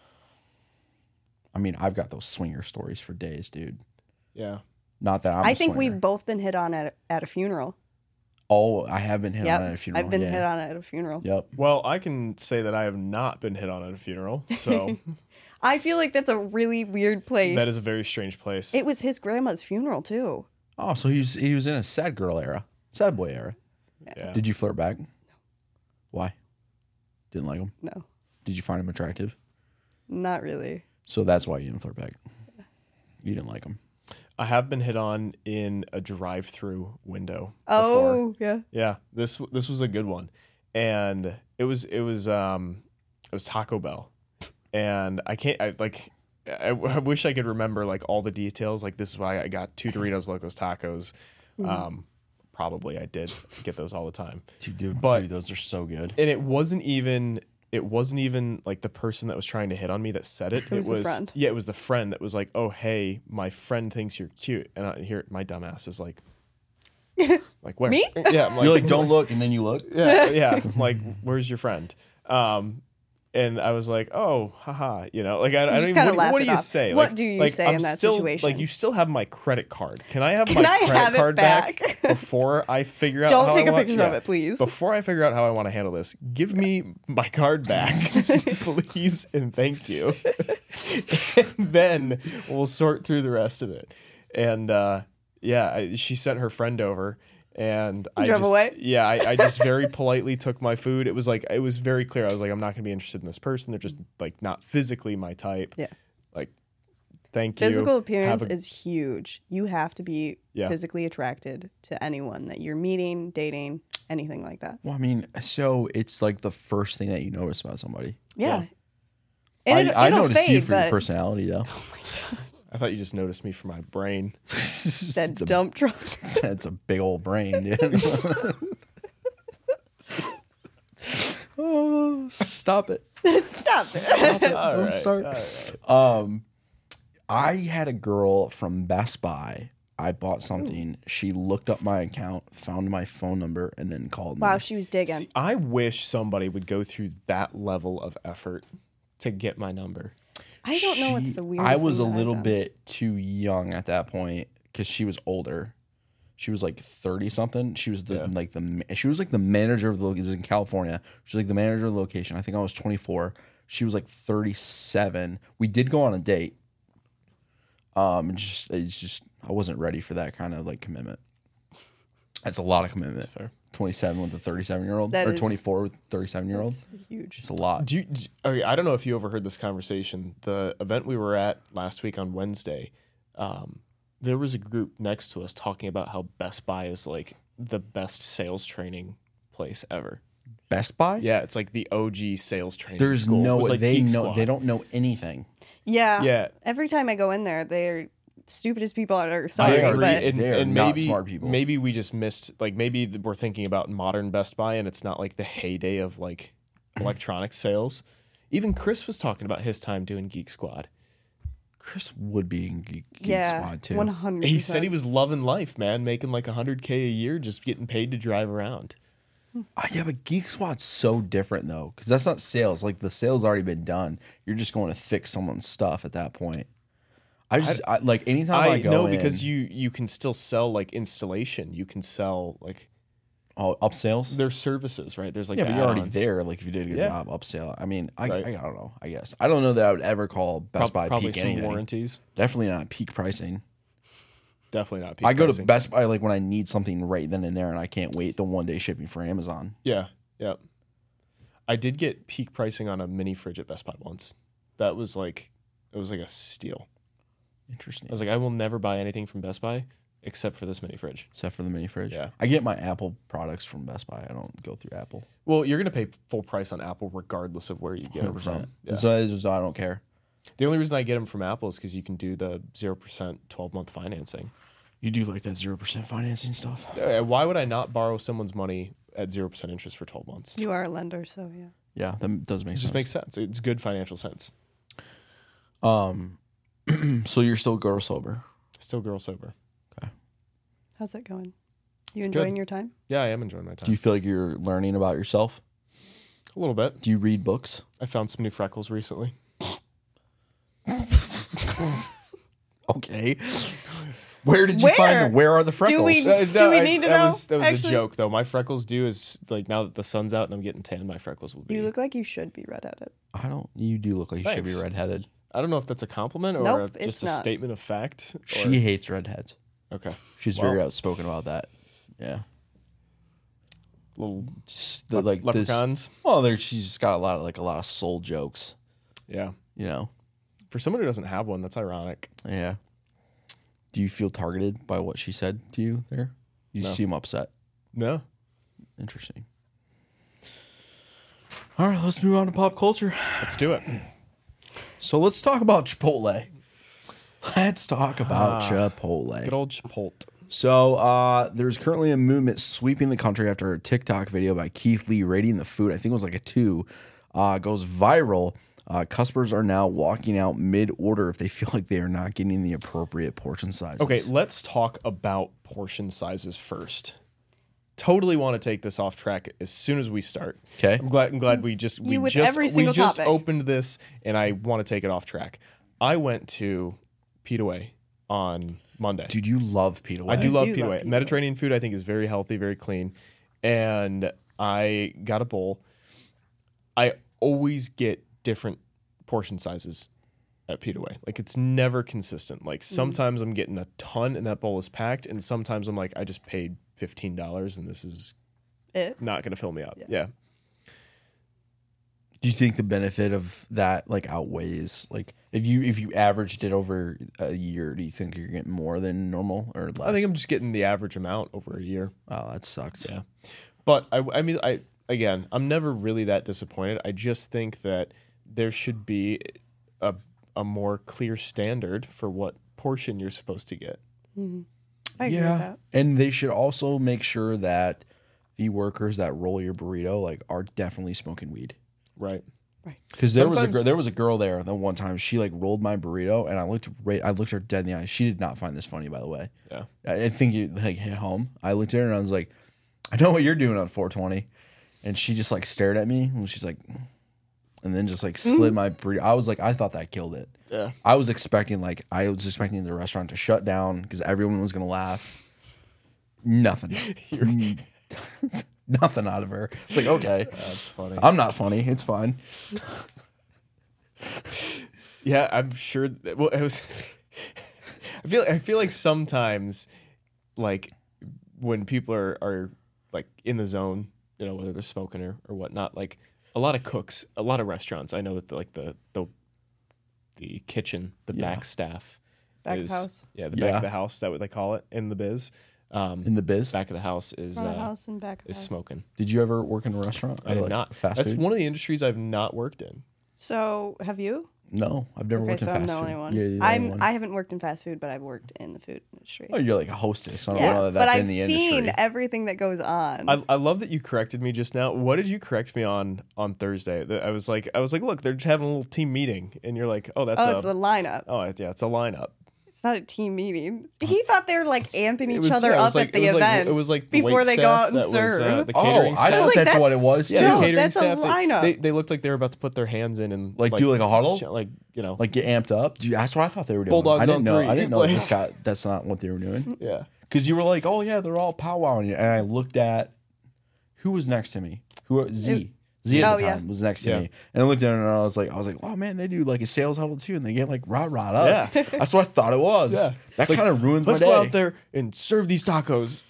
I mean, I've got those swinger stories for days, dude. yeah. Not that I'm. I a think swinger. we've both been hit on at at a funeral. Oh, I have been hit Yep, on at a funeral. I've been yeah. hit on at a funeral. Yep. Well, I can say that I have not been hit on at a funeral, so I feel like that's a really weird place. that is a very strange place. It was his grandma's funeral too. Oh, so he was he was in a sad girl era, sad boy era. yeah. Did you flirt back? No. Why? Didn't like him. No, Did you find him attractive? not really. So that's why you didn't flirt back. You didn't like him. I have been hit on in a drive-through window. before. Oh, yeah. Yeah, this this was a good one, and it was it was um it was Taco Bell, and I can't I like I, I wish I could remember like all the details. Like this is why I got two Doritos Locos Tacos. Um, probably I did get those all the time, Dude, dude, But- dude, those are so good. and it wasn't even it wasn't even like the person that was trying to hit on me that said it. It was the friend. Yeah, it was the friend that was like, "Oh, hey, my friend thinks you're cute," and I, here my dumbass is like, like where? Me? Yeah, I'm like, You're like, don't look, and then you look. yeah, yeah. I'm like, where's your friend? Um, and I was like, oh, haha, you know, like I, I don't just even. kinda What, laugh what it do you off. say? What Like- do you like, say I'm in that still, situation? Like, you still have my credit card. Can I have Can my I credit have it card back? before I figure out? Don't how take I a want- picture of it, please. Before I figure out how I want to handle this, give me my card back, please, and thank you. And then we'll sort through the rest of it. And uh, yeah, I, she sent her friend over. And I Drove just, away? yeah, I, I just very politely took my food. It was like it was very clear. I was like, I'm not gonna be interested in this person. They're just like not physically my type. Yeah. Like, thank you. Physical Have appearance a- is huge. You have to be Yeah. physically attracted to anyone that you're meeting, dating, anything like that. Well, I mean, so it's like the first thing that you notice about somebody. Yeah. Yeah. And I, it, I it'll noticed fade, you for your but personality, though. I thought you just noticed me for my brain. that it's, a, dump truck. it's a big old brain, dude. oh, stop it. Stop it. All Don't right, start. all right. Um, I had a girl from Best Buy. I bought something. She looked up my account, found my phone number, and then called me. Wow, she was digging. See, I wish somebody would go through that level of effort to get my number. I don't know what's She- the weirdest I was a thing that I've little done. bit too young at that point because she was older. She was like thirty something. She was the Yeah. like the ma- she was like the manager of the location. It was in California. She was like the manager of the location. I think I was twenty-four. She was like thirty-seven. We did go on a date. Um, and just it's just I wasn't ready for that kind of like commitment. That's a lot of commitment. fair. twenty-seven with a thirty-seven year old, That or is- twenty-four with thirty-seven year old. It's huge. It's a lot. Do you, do, okay, I don't know if you overheard this conversation. The event we were at last week on Wednesday, um, there was a group next to us talking about how Best Buy is like the best sales training place ever. Best Buy? Yeah, it's like the O G sales training There's school. It no was way like they Geek know Squad. they don't know anything. Yeah. Yeah. Every time I go in there, they're stupidest people on earth. I Sorry, are- agree, but and, They are and not maybe smart people. maybe we just missed. Like maybe th- we're thinking about modern Best Buy, and it's not like the heyday of like electronic sales. Even Chris was talking about his time doing Geek Squad. Chris would be in Geek, Geek yeah, Squad too. one hundred. He said he was loving life, man, making like a hundred k a year, just getting paid to drive around. Uh, yeah, but Geek Squad's so different though, because that's not sales. Like the sale's already been done. You're just going to fix someone's stuff at that point. I just I, like anytime I, I go know in, because you you can still sell like installation. You can sell like oh, upsales. their services, right? There's like Yeah, the but you're already add-ons. there. Like if you did a good Yeah. job, upsell. I mean, I, Right. I, don't know. I guess I don't know that I would ever call Best Prob- Buy probably peak some anything. warranties. Definitely not peak pricing. Definitely not. Peak I go pricing. to Best Buy like when I need something right then and there, and I can't wait the one day shipping for Amazon. Yeah, yeah. I did get peak pricing on a mini fridge at Best Buy once. That was like, it was like a steal. Interesting. I was like, I will never buy anything from Best Buy except for this mini fridge. Except for the mini fridge. Yeah. I get my Apple products from Best Buy. I don't go through Apple. Well, you're gonna pay full price on Apple regardless of where you get one them hundred from. percent. Yeah. So, so I don't care. The only reason I get them from Apple is because you can do the zero percent twelve month financing. You do like that zero percent financing stuff. Uh, Why would I not borrow someone's money at zero percent interest for twelve months? You are a lender, so yeah. Yeah, that does make It sense. just makes sense. It's good financial sense. Um, so you're still girl sober. Still girl sober. How's that going? You It's enjoying good. your time? Yeah, I am enjoying my time. Do you feel like you're learning about yourself? A little bit. Do you read books? I found some new freckles recently. Okay. Where did you Where? find them? Where are the freckles? Do we- Uh, Do we I- need to that know? Was, that was Actually- a joke, though. My freckles do is like now that the sun's out and I'm getting tan, my freckles will be. You look like you should be redheaded. I don't. You do look like you should be Thanks. redheaded. I don't know if that's a compliment or Nope, a, just it's a not. statement of fact. Or, She hates redheads. okay. She's Well. very outspoken about that. Yeah. Little Just the, lep- like this. leprechauns. Well, there she's just got a lot of like a lot of soul jokes. Yeah. You know. For someone who doesn't have one, that's ironic. Yeah. Do you feel targeted by what she said to you there? You No. seem upset. No. Interesting. All right, let's move on to pop culture. Let's do it. So let's talk about Chipotle. Let's talk about Chipotle. Good old Chipotle. So uh, there's currently a movement sweeping the country after a TikTok video by Keith Lee rating the food. I think it was like a two. Uh, goes viral. Uh, customers are now walking out mid-order if they feel like they are not getting the appropriate portion sizes. Okay, let's talk about portion sizes first. Totally want to take this off track as soon as we start. Okay. I'm glad. I'm glad we just we you with just every we single just topic. opened this, and I want to take it off track. I went to Pete Away on Monday. Dude, you love Pete Away. I do I love do Pete love Away. Pete Away. Mediterranean food, I think, is very healthy, very clean. And I got a bowl. I always get different portion sizes at Pete Away. Like, it's never consistent. Like, sometimes I'm getting a ton and that bowl is packed. And sometimes I'm like, I just paid fifteen dollars and this is It. not going to fill me up. Yeah. Yeah. Do you think the benefit of that like outweighs like if you if you averaged it over a year, do you think you're getting more than normal or less? I think I'm just getting the average amount over a year. Oh, that sucks. Yeah. But I, I mean, I again, I'm never really that disappointed. I just think that there should be a, a more clear standard for what portion you're supposed to get. I agree yeah. with that. And they should also make sure that the workers that roll your burrito like are definitely smoking weed. Right. Right. Because there was a Sometimes- girl, there was a girl there the one time she like rolled my burrito and I looked right I looked her dead in the eye. She did not find this funny, by the way. Yeah. I I think it like hit home. I looked at her and I was like, I know what you're doing on four twenty. And she just like stared at me and she's like, and then just like slid my burrito. I was like, I thought that killed it. Yeah. I was expecting like I was expecting the restaurant to shut down because everyone was gonna laugh. Nothing. Nothing out of her. It's like, okay. That's funny. I'm not funny. It's fine. Yeah, I'm sure. That, well, it was. I feel. I feel like sometimes, like, when people are are like in the zone, you know, whether they're smoking or, or whatnot. Like a lot of cooks, a lot of restaurants. I know that the, like the the the kitchen, the Yeah. back staff, Back of is, the house. yeah, the Yeah. back of the house. That what they call it in the biz. Um, In the biz? back of the house is Front of uh, house and back of is house. smoking. Did you ever work in a restaurant? I Or, did like, not. Fast That's food? one of the industries I've not worked in. So have you? No, I've never Okay, worked so in I'm fast the food. only one. You're the only I'm. one. I haven't worked in fast food, but I've worked in the food industry. Oh, you're like a hostess. I don't yeah, know that but that's I've in the seen industry. everything that goes on. I, I love that you corrected me just now. What did you correct me on on Thursday? That I was like, I was like, look, they're just having a little team meeting, and you're like, oh, that's oh, a, it's a lineup. oh, yeah, it's a lineup. It's not a team meeting. He thought they were like amping It each was- other yeah, it up was like- at the it was like- event. it was like before wait they go staff out and that was, serve. uh, the Oh, catering I staff. thought like, that's, that's- what it was too. Yeah, No, the catering that's a staff. they- lineup. They, they looked like they were about to put their hands in and Like, do like a huddle? sh- like you know, Like get amped up. Dude, that's what I thought they were doing. Bulldogs I didn't on know. three. I didn't know Like- this guy. That's not what they were doing. yeah. Because you were like, oh yeah, they're all powwowing, and I looked at who was next to me. Who Z. Z at Oh, the yeah. time was next to Yeah. me, and I looked at her and I was like, I was like, oh man, they do like a sales huddle too, and they get like rah rah up. Yeah. That's what I thought it was. Yeah. That It's like, kind of ruins Let's my day. go out there and serve these tacos.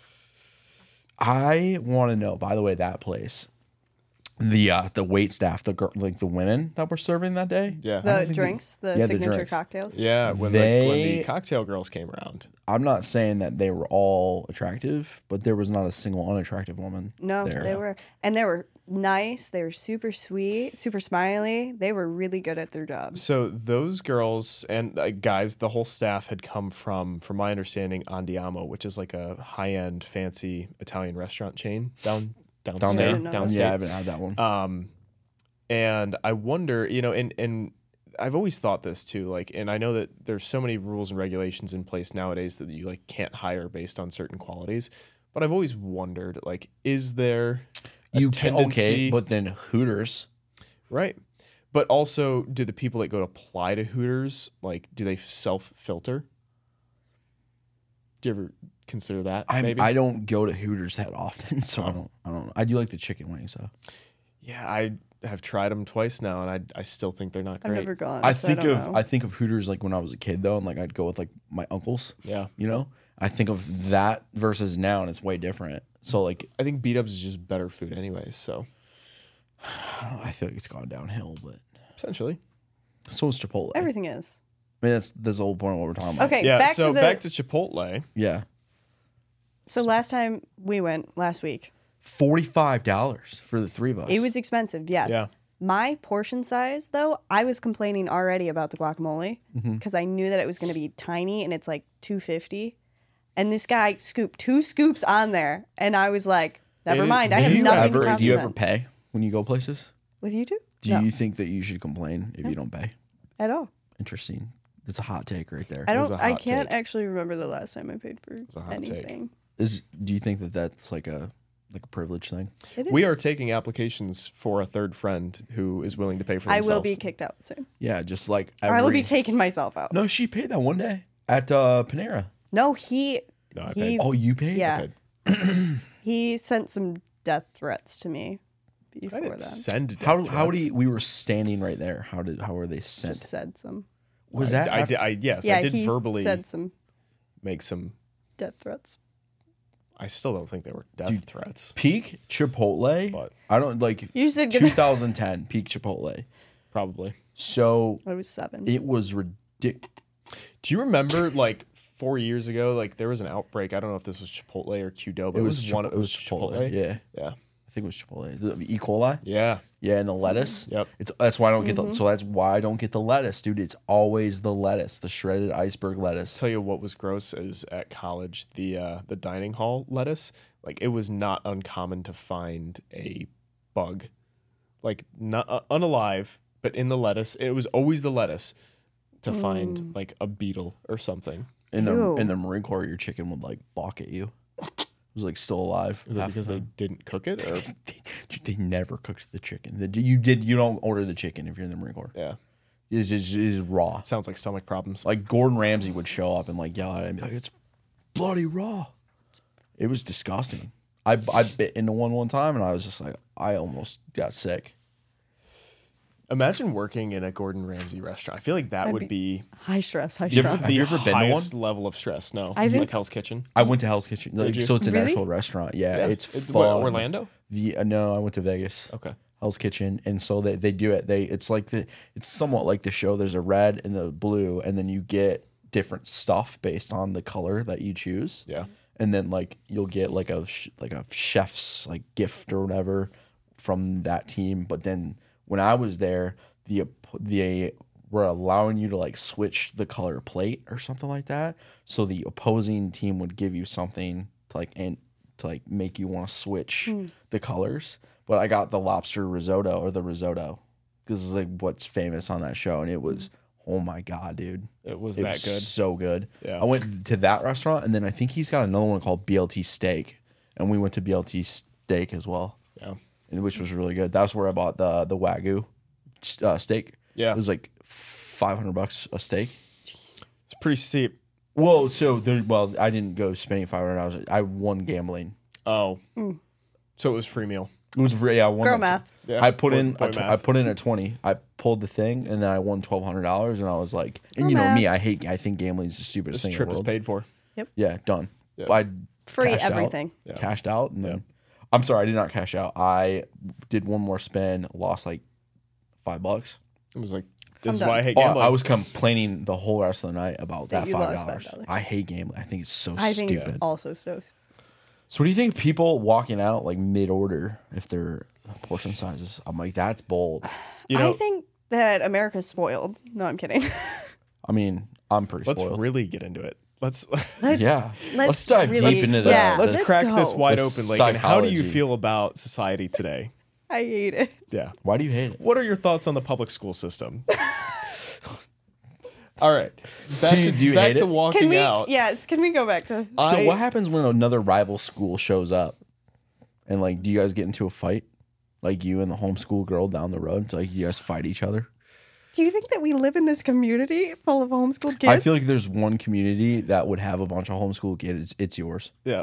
I want to know. By the way, that place, the uh, the wait staff, the gir- like the women that were serving that day. Yeah. I don't the think drinks, the yeah, the signature drinks. cocktails. Yeah, when, the, when They- the cocktail girls came around. I'm not saying that they were all attractive, but there was not a single unattractive woman. No, there. they were, and they were nice. They were super sweet, super smiley. They were really good at their job. So those girls and uh, guys, the whole staff had come from, from my understanding, Andiamo, which is like a high end, fancy Italian restaurant chain down down downstate. there. didn't know that. downstate. Yeah, I haven't had that one. Um, and I wonder, you know, and and I've always thought this too, like, and I know that there's so many rules and regulations in place nowadays that you like can't hire based on certain qualities. But I've always wondered, like, is there a you can tendency, okay, but then Hooters. right? But also, do the people that go to apply to Hooters, like, do they self filter? Do you ever consider that? I maybe. I don't go to Hooters that often, so I don't. I don't. I do like the chicken wings though. yeah, I have tried them twice now, and I I still think they're not I've great. never gone. I so think don't of know. I think of Hooters like when I was a kid though, and like I'd go with like my uncles. Yeah. You know, I think of that versus now, and it's way different. So like, I think Beat Ups is just better food, anyways. So I, don't know, I feel like it's gone downhill, but essentially. so is Chipotle. Everything is I mean, that's that's the whole point of what we're talking about. okay. Yeah. back so to the. back to Chipotle. Yeah, so last time we went last week, forty five dollars for the three of us. it was expensive. Yes. Yeah. My portion size, though, I was complaining already about the guacamole Mm-hmm. because I knew that it was going to be tiny and it's like two fifty. And this guy scooped two scoops on there, and I was like, "Never It is- mind, I do have you nothing ever, to do you ever compliment." pay when you go places? With you two? Do No, you think that you should complain if you don't pay? at all. Interesting. That's a hot take right there. I is don't. a I hot can't take. actually remember the last time I paid for a hot take. anything. Is do you think that that's like a like a privilege thing? It is. We are taking applications for a third friend who is willing to pay for I themselves. will be kicked out soon. Yeah, just like Or I will every. be taking myself out. No, she paid that one day at uh, Panera. No, he No, I he paid. Oh, you paid? yeah Okay. he sent some death threats to me I before didn't that. send death How how do threats. you, we were standing right there? How did how were they sent? Just said some. Was I, that I, after- did, I yes, Yeah, I did he verbally said some make some. death threats. I still don't think they were death Dude. threats, peak Chipotle? but I don't like You said two thousand ten peak Chipotle. probably. So I was seven. it was ridiculous. Do you remember like four years ago? Like there was an outbreak. I don't know if this was Chipotle or Qdoba. It was, one. Chipotle. It was Chipotle. Yeah, Yeah. I think it was Chipotle. The E. coli. Yeah. Yeah, and the lettuce. Yep. It's that's why I don't get the so that's why I don't get the lettuce, dude. It's always the lettuce, the shredded iceberg lettuce. Tell you what was gross is at college the uh, the dining hall lettuce. Like it was not uncommon to find a bug, like not uh, unalive, but in the lettuce. It was always the lettuce to find like a beetle or something. In the Ew. in the Marine Corps, your chicken would like balk at you. It was like still alive. Is that half because the they time. didn't cook it? Or they, they never cooked the chicken. The, you did you don't order the chicken if you're in the Marine Corps. yeah, It's is is raw. sounds like stomach problems. Like Gordon Ramsay would show up and like yell at him, like it's bloody raw. It was disgusting. I I bit into one one time and I was just like I almost got sick. Imagine working in a Gordon Ramsay restaurant. I feel like that I'd would be, High stress, high You ever- stress. Have the you ever been to highest one? level of stress. No, I think- like Hell's Kitchen. I went to Hell's Kitchen. Like, you? so it's an Really? actual restaurant. Yeah, Yeah. it's It's fun. what, Orlando? The uh, no, I went to Vegas. Okay. Hell's Kitchen, and so they, they do it. They it's like the it's somewhat like the show. There's a red and the blue, and then you get different stuff based on the color that you choose. Yeah. And then like you'll get like a sh- like a chef's like gift or whatever from that team. But then when I was there, the the were allowing you to like switch the color plate or something like that. So the opposing team would give you something to like and to like make you want to switch the colors. But I got the lobster risotto or the risotto because it's like what's famous on that show, and it was oh my god, dude, It was it that was good. so good. Yeah. I went to that restaurant, and then I think he's got another one called B L T Steak, and we went to B L T Steak as well, Yeah. and which was really good. That's where I bought the the Wagyu uh, steak. Yeah. It was like five hundred bucks a steak. It's pretty steep. Whoa, so there, well, I didn't go spending five hundred dollars. I won gambling. Oh. So it was free meal. It was really, yeah, I won Girl like- math. Yeah, I put boy- in boy a tw- math. I put in a twenty. I pulled the thing, and then I won twelve hundred dollars, and I was like, and Girl you know math. me, I hate, I think gambling is the stupidest This thing in trip the is world. paid for. Yeah, done. Yeah. I Free cashed out. everything. Yeah. Cashed out, and then I'm sorry, I did not cash out. I did one more spin, lost like five bucks. It was like, I'm this is done. why I hate Oh, gambling. I was complaining the whole rest of the night about That that, you five lost dollars. five dollars. I hate gambling. I think it's so I think stupid. it's also so. So, what do you think? People walking out like mid order if their portion sizes? I'm like, that's bold. you know, I think that America's spoiled. No, I'm kidding. I mean, I'm pretty let's spoiled. really get into it. Let's yeah, let's, let's dive really- deep into this. yeah, let's let's crack go. this wide The open. Like, and how do you psychology. feel about society today? I hate it. Yeah. Why do you hate it? What are your thoughts on the public school system? All right. Back to, Do you back hate to it? walking Can we? out. Yes. Can we go back to? So, I- what happens when another rival school shows up? And like, do you guys get into a fight? Like you and the homeschool girl down the road? Like, you guys fight each other? Do you think that we live in this community full of homeschooled kids? I feel like there's one community that would have a bunch of homeschool kids. It's, it's yours. Yeah.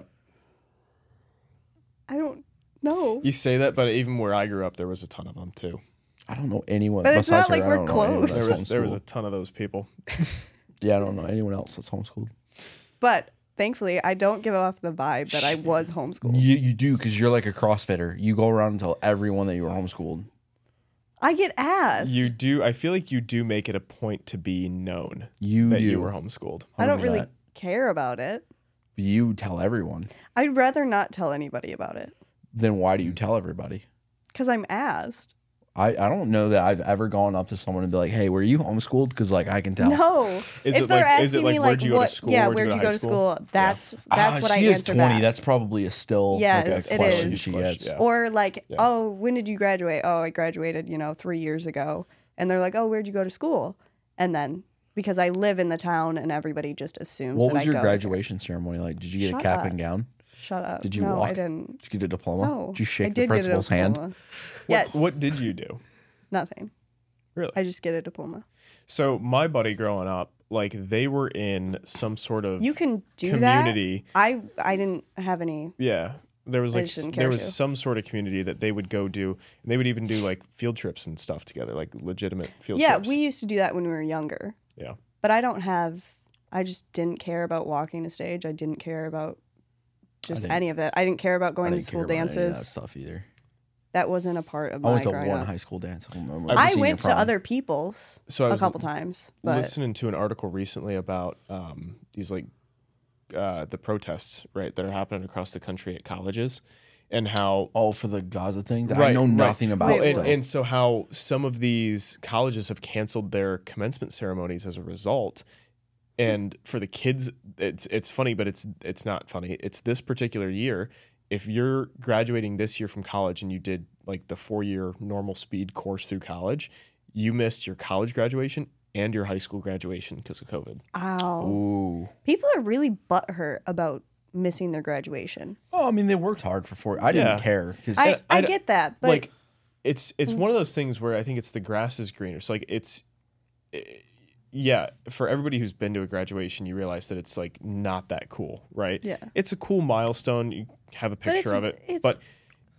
I don't know. You say that, but even where I grew up, there was a ton of them too. I don't know anyone. But it's besides not her, like I we're don't know anyone close. that's There was there was a homeschooled. ton of those people. Yeah, I don't know anyone else that's homeschooled. But thankfully, I don't give off the vibe that I was homeschooled. You you do because you're like a CrossFitter. You go around and tell everyone that you were homeschooled. I get asked. You do. I feel like you do make it a point to be known You that do. you were homeschooled. I don't really one hundred percent. care about it. You tell everyone. I'd rather not tell anybody about it Then why do you tell everybody? because I'm asked. I, I don't know that I've ever gone up to someone and be like, "Hey, were you homeschooled?" Because like I can tell. No. Is if it they're like- asking is it me like, like where'd you go to what, school? yeah, Where'd you where'd go you to go high to school? school? That's that's Ah, what she I is answer twenty. back. That's probably a still Yes, like a it question is. she Question, gets. yeah. Or like, Yeah. oh, when did you graduate? Oh, I graduated, you know, three years ago. And they're like, oh, where'd you go to school? And then because I live in the town and everybody just assumes What that was I your go graduation ceremony like? Did you get Shut a cap up. and gown? there. Shut up. Did you no, walk? I didn't. Did you get a diploma? No. Did you I shake did the get a principal's hand? diploma. What, Yes. What did you do? Nothing. Really? I just get a diploma. So my buddy growing up, like they were in some sort of You can do community. that. I I didn't have any. Yeah. There was I like just didn't there care was to. some sort of community that they would go do, and they would even do like field trips and stuff together, like legitimate field Yeah, trips. we used to do that when we were younger. yeah. But I don't have. I just didn't care about walking a stage. I didn't care about just didn't- any of it. I didn't care about I going to didn't school care about any of that dances. stuff either. That wasn't a part of I my went to growing one up. high school dance. I, don't remember I've the I senior went to prom. other people's So I a was couple times, but listening to an article recently about um, these like uh, the protests, right, that are happening across the country at colleges, and how Oh, for the Gaza thing? That I Right, know right. nothing about. Wait, and, still. and so how some of these colleges have canceled their commencement ceremonies as a result. And for the kids, it's it's funny, but it's it's not funny. It's this particular year. If you're graduating this year from college and you did like the four year normal speed course through college, you missed your college graduation and your high school graduation because of COVID. ow. Ooh. People are really butthurt about missing their graduation. Oh, I mean, they worked hard for four. I didn't Yeah. care because I, I, I d- get that, but like it's it's one of those things where I think it's the grass is greener. So like it's eh, yeah, for everybody who's been to a graduation, you realize that it's like not that cool, right? Yeah. It's a cool milestone. You have a it's- picture of it, it's- but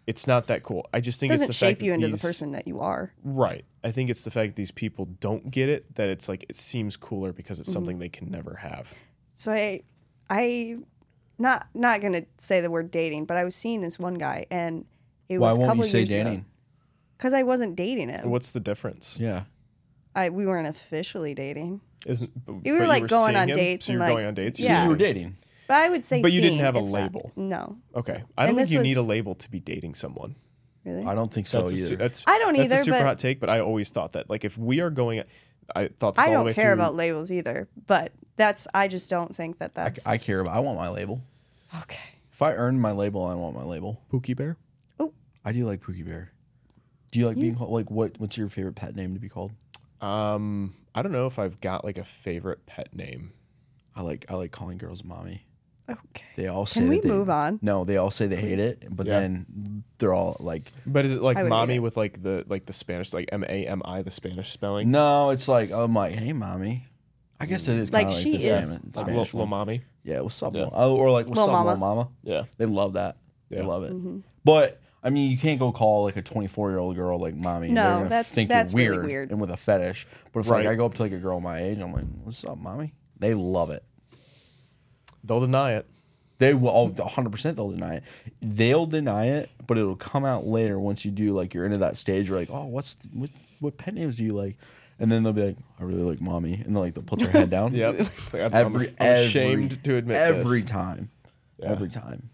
it's not that cool. I just think doesn't it's the fact shape you that into these, the person that you are. Right. I think it's the fact that these people don't get it, that it's like it seems cooler because it's Mm-hmm. something they can never have. So I, I, not not gonna say the word dating, but I was seeing this one guy, and it Why was a won't couple you say years dating? because I wasn't dating him. What's the difference? Yeah. I we weren't officially dating, Isn't We were, but like, going seeing on him? dates So you and, were like, going on dates. yeah. So you were dating. but I would say. But you didn't seeing, have a it's not- label. no, Okay. I don't And think this you need a was- label to be dating someone. really. I don't think so That's a, su- either. that's I don't that's either, a super but- hot take, but I always thought that. Like if we are going, I thought this I all the don't way care through. about labels either, but that's I just don't think that I, that's I care about. I want my label. okay. If I earned my label, I want my label. Pookie Bear. I do like Pookie Bear. Do you like being called? Like what? What's your favorite pet name to be called? Um, I don't know if I've got like a favorite pet name. I like. I like calling girls mommy. Okay. They all say. Can we that they- move on? No, they all say they hate it, but Yeah. then they're all like, But is it like I would hate mommy it. with like the like the Spanish like M A M I the Spanish spelling? no, it's like I'm like, hey, mommy. I guess it is Like, kind of like, she the is- Spanish, Like Spanish little, little one. mommy. Yeah, what's up, Yeah. Mom? Oh, or like what's Little up, mama. little mama? Yeah. They love that. They Yeah. love it. Mm-hmm. But I mean, you can't go call like a twenty-four year old girl like mommy. No, They're gonna that's- think that's you're really weird, weird. and with a fetish. But if Right. like I go up to like a girl my age, I'm like, what's up, mommy? They love it. They'll deny it. They will, oh, one hundred percent they'll deny it. They'll deny it, but it'll come out later once you do, like, you're into that stage where, like, oh, what's, the, what, what pet names do you like? And then they'll be like, I really like mommy. And they'll, like, they'll put their head down. Yep. Like, I'm, Every, I'm every, ashamed to admit Every this. time. Yeah. Every time.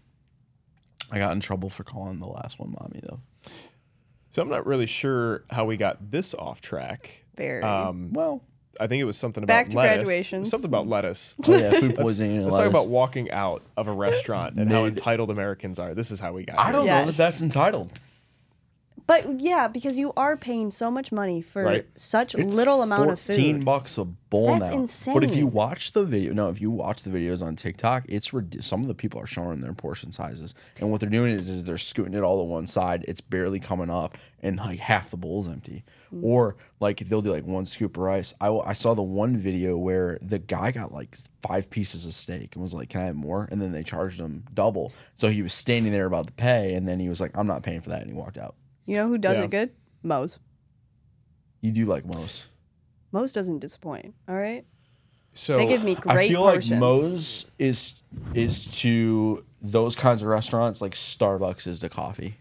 I got in trouble for calling the last one mommy, though. So I'm not really sure how we got this off track. Very. Um, Well, I think it was something about Back to lettuce. graduations. Something about lettuce. oh, yeah, food Let's, poisoning and let's talk lettuce. about walking out of a restaurant and how Mid- entitled Americans are. This is how we got I here. don't know Yes. that that's entitled. But yeah, because you are paying so much money for Right. such It's little amount of fourteen food. bucks a bowl That's now. But if you insane. watch the video, no, if you watch the videos on TikTok, it's rid- some of the people are showing their portion sizes, and what they're doing is, is they're scooting it all to one side. It's barely coming up, and like half the bowl's empty. Mm. Or like they'll do like one scoop of rice. I, w- I saw the one video where the guy got like five pieces of steak and was like, "Can I have more?" And then they charged him double. So he was standing there about to pay, and then he was like, "I'm not paying for that," and he walked out. You know who does Yeah. it good? Moe's. You do like Moe's. Moe's doesn't disappoint. All right. So They give me great I feel portions. like Moe's is is to those kinds of restaurants like Starbucks is to coffee.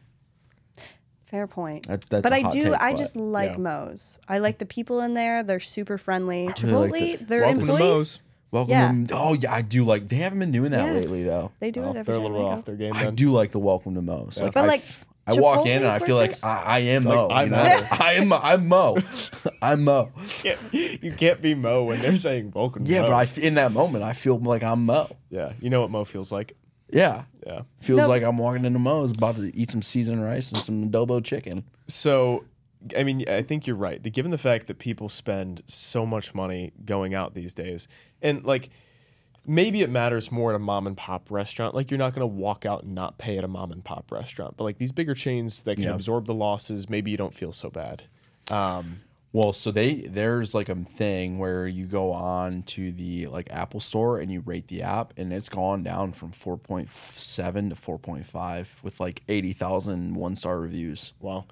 Fair point. That- that's but a I hot do. take, I but- just like Yeah. Moe's. I like the people in there. They're super friendly. really Chipotle, like the- their Welcome to employees. Moe's. Welcome. Yeah. To, oh yeah, I do like. They haven't been doing that Yeah. lately though. They do Oh, it every they're a time little I go. off their game. I Then. do like the Welcome to Moe's. Like, But, I, like, f- I walk in and I Chipotle's feel like workers? I, I am Like, Mo. I'm you know? Mo. I am. I'm Mo. I'm Mo. Yeah, you can't be Mo when they're saying welcome. to Yeah, but I, Moe's. f- in that moment I feel like I'm Mo. yeah, you know what Mo feels like. Yeah. Yeah. Feels No. like I'm walking into Moe's about to eat some seasoned rice and some adobo chicken. So, I mean, I think you're right. Given the fact that people spend so much money going out these days, and like maybe it matters more at a mom and pop restaurant. Like you're not going to walk out and not pay at a mom and pop restaurant, but like these bigger chains that can Yeah. absorb the losses, maybe you don't feel so bad. Um, Well, so they there's like a thing where you go on to the like Apple store and you rate the app, and it's gone down from four point seven to four point five with like eighty thousand one star reviews. Wow.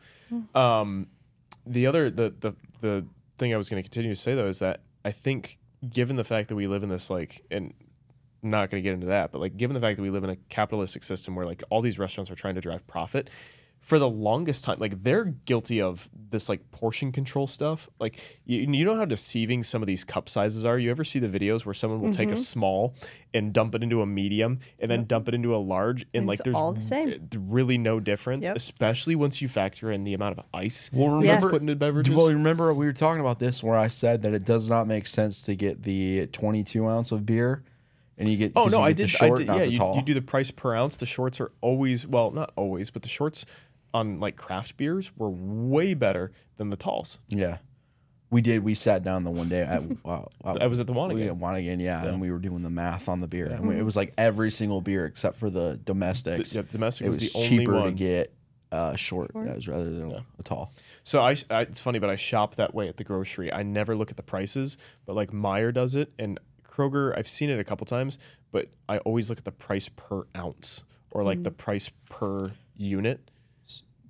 Um, the other the the the thing I was going to continue to say though is that I think given the fact that we live in this like and I'm not going to get into that, but like given the fact that we live in a capitalistic system where like all these restaurants are trying to drive profit for the longest time, like they're guilty of this like portion control stuff. Like you, you know how deceiving some of these cup sizes are. You ever see the videos where someone will take a small and dump it into a medium and then dump it into a large, and, And like it's there's all the same. r- really no difference, Yep. especially once you factor in the amount of ice Well, that's Yes. put into beverages. Well, remember we were talking about this where I said that it does not make sense to get the twenty-two ounce of beer, and you get Oh 'cause no, you I get the did. short, I did. not Yeah, the you, tall. you do the price per ounce. The shorts are always well, not always, but the shorts on like craft beers were way better than the talls. Yeah, we did. We sat down the one day at uh, uh, I was at the Wanigan. we at Wanigan, yeah, and we were doing the math on the beer, and we, it was like every single beer except for the domestics. D- yeah, domestic it was was the only cheaper to one. get uh, short, guys, rather than Yeah. a tall. So I, I, it's funny, but I shop that way at the grocery. I never look at the prices, but like Meyer does it, and Kroger, I've seen it a couple times, but I always look at the price per ounce or like the price per unit.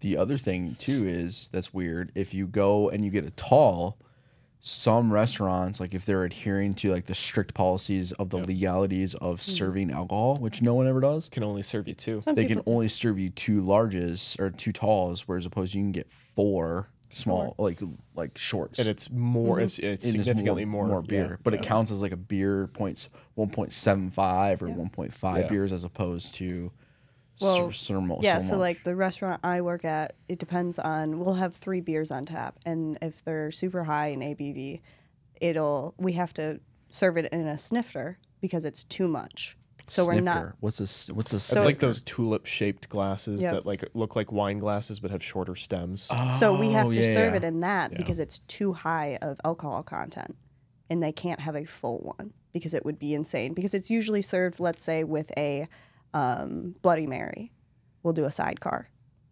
the other thing too is that's weird. If you go and you get a tall, some restaurants, like if they're adhering to like the strict policies of the Yep. legalities of serving alcohol, which no one ever does, Can only serve you two. Some they people can only serve you two larges or two talls, whereas opposed you can get four small, like like shorts. And it's more, it's, it's It is significantly more, more beer, yeah, but yeah. it counts as like a beer points one point seven five or one point five Yeah. beers as opposed to Well, s- so, mo- Yeah, so so much. like the restaurant I work at, it depends on. We'll have three beers on tap, and if they're super high in A B V, it'll we have to serve it in a snifter because it's too much. So we're not. Snifter. What's this? What's this? It's like those tulip shaped glasses Yep. that like look like wine glasses but have shorter stems. So we have Oh, to yeah, serve yeah. it in that because it's too high of alcohol content, and they can't have a full one because it would be insane. Because it's usually served, let's say, with a um, Bloody Mary. We'll do a sidecar.